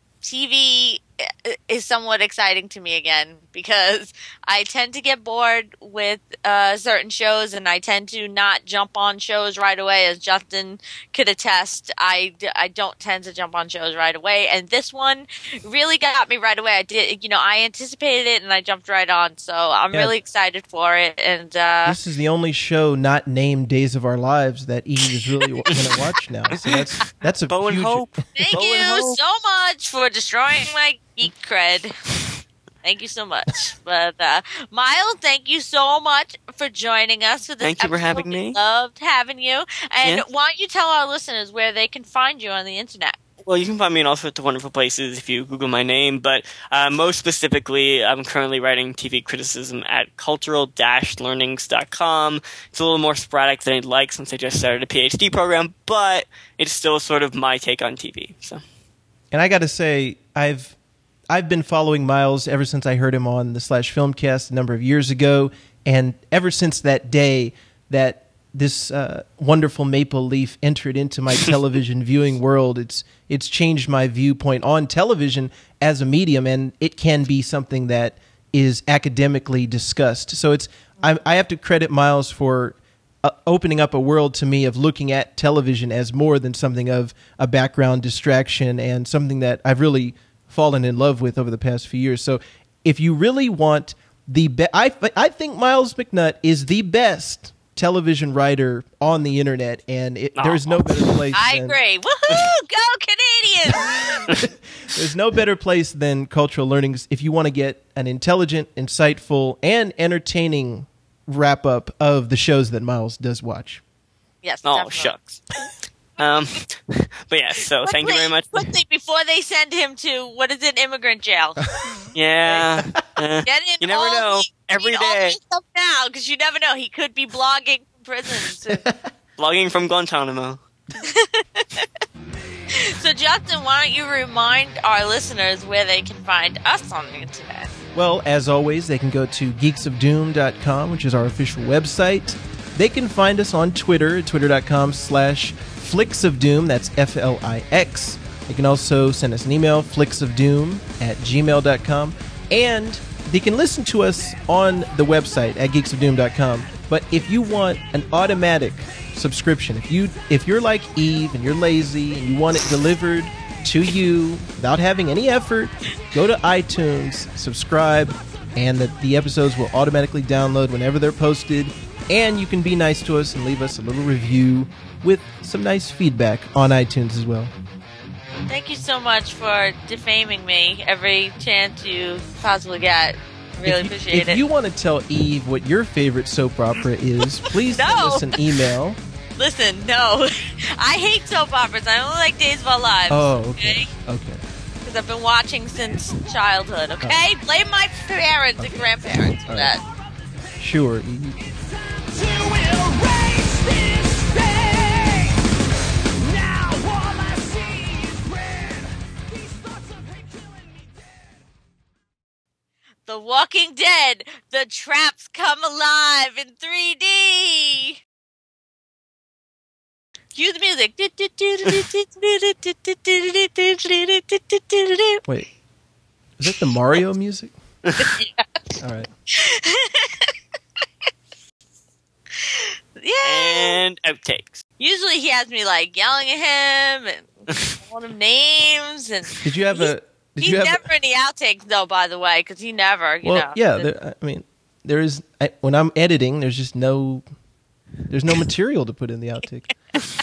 TV is somewhat exciting to me again, because I tend to get bored with certain shows, and I tend to not jump on shows right away, as Justin could attest. I don't tend to jump on shows right away, and this one really got me right away. I anticipated it, and I jumped right on, so I'm really excited for it. And this is the only show not named Days of Our Lives that Eve is really going to watch now. So that's a Bo and huge. Hope. Thank Bo and you Hope. so much for destroying my geek cred. Thank you so much. But Miles, thank you so much for joining us for this Thank you for episode. having me. We loved having you. And Yeah. why don't you tell our listeners where they can find you on the internet? Well, you can find me in all sorts of wonderful places if you Google my name, but most specifically, I'm currently writing TV criticism at cultural-learnings.com. It's a little more sporadic than I'd like, since I just started a PhD program, but it's still sort of my take on TV. So, And I got to say, I've been following Miles ever since I heard him on the Slash Filmcast a number of years ago, and ever since that day that this wonderful maple leaf entered into my television viewing world, it's changed my viewpoint on television as a medium, and it can be something that is academically discussed. So I have to credit Miles for opening up a world to me of looking at television as more than something of a background distraction, and something that I've really fallen in love with over the past few years. So if you really want the best, I think Miles McNutt is the best television writer on the internet, and there's no better place. I agree. Woohoo! Go Canadians! There's no better place than Cultural Learnings if you want to get an intelligent, insightful, and entertaining wrap-up of the shows that Miles does watch. Yes, oh, definitely. shucks. But yeah, so thank you very much. Quickly, before they send him to, what is it, immigrant jail. Yeah. Get in You never know. Every All the day. stuff now, because you never know. He could be blogging from prison. Blogging from Guantanamo. So, Justin, why don't you remind our listeners where they can find us on the internet? Well, as always, they can go to geeksofdoom.com, which is our official website. They can find us on Twitter, twitter.com/flicksofdoom. That's FLIX. They can also send us an email, flicksofdoom@gmail.com. And they can listen to us on the website at geeksofdoom.com. But if you want an automatic subscription, if you're like Eve and you're lazy and you want it delivered to you without having any effort, go to iTunes, subscribe, and the episodes will automatically download whenever they're posted. And you can be nice to us and leave us a little review with some nice feedback on iTunes as well. Thank you so much for defaming me every chance you possibly get. Really appreciate it. If you want to tell Eve what your favorite soap opera is, please send us an email. Listen, no. I hate soap operas. I only like Days of Our Lives. Oh, okay. Okay. Because I've been watching since childhood, okay? Blame my parents and grandparents for that. Sure, Eve. The Walking Dead, the traps come alive in 3D. Cue the music. Wait, is that the Mario music? Yes. All right. Yeah. And outtakes. Usually he has me like yelling at him and calling him names. And Did you have a? He's never in the outtakes, though. By the way, because he never, you know. Yeah. There is when I'm editing. There's just no material to put in the outtakes.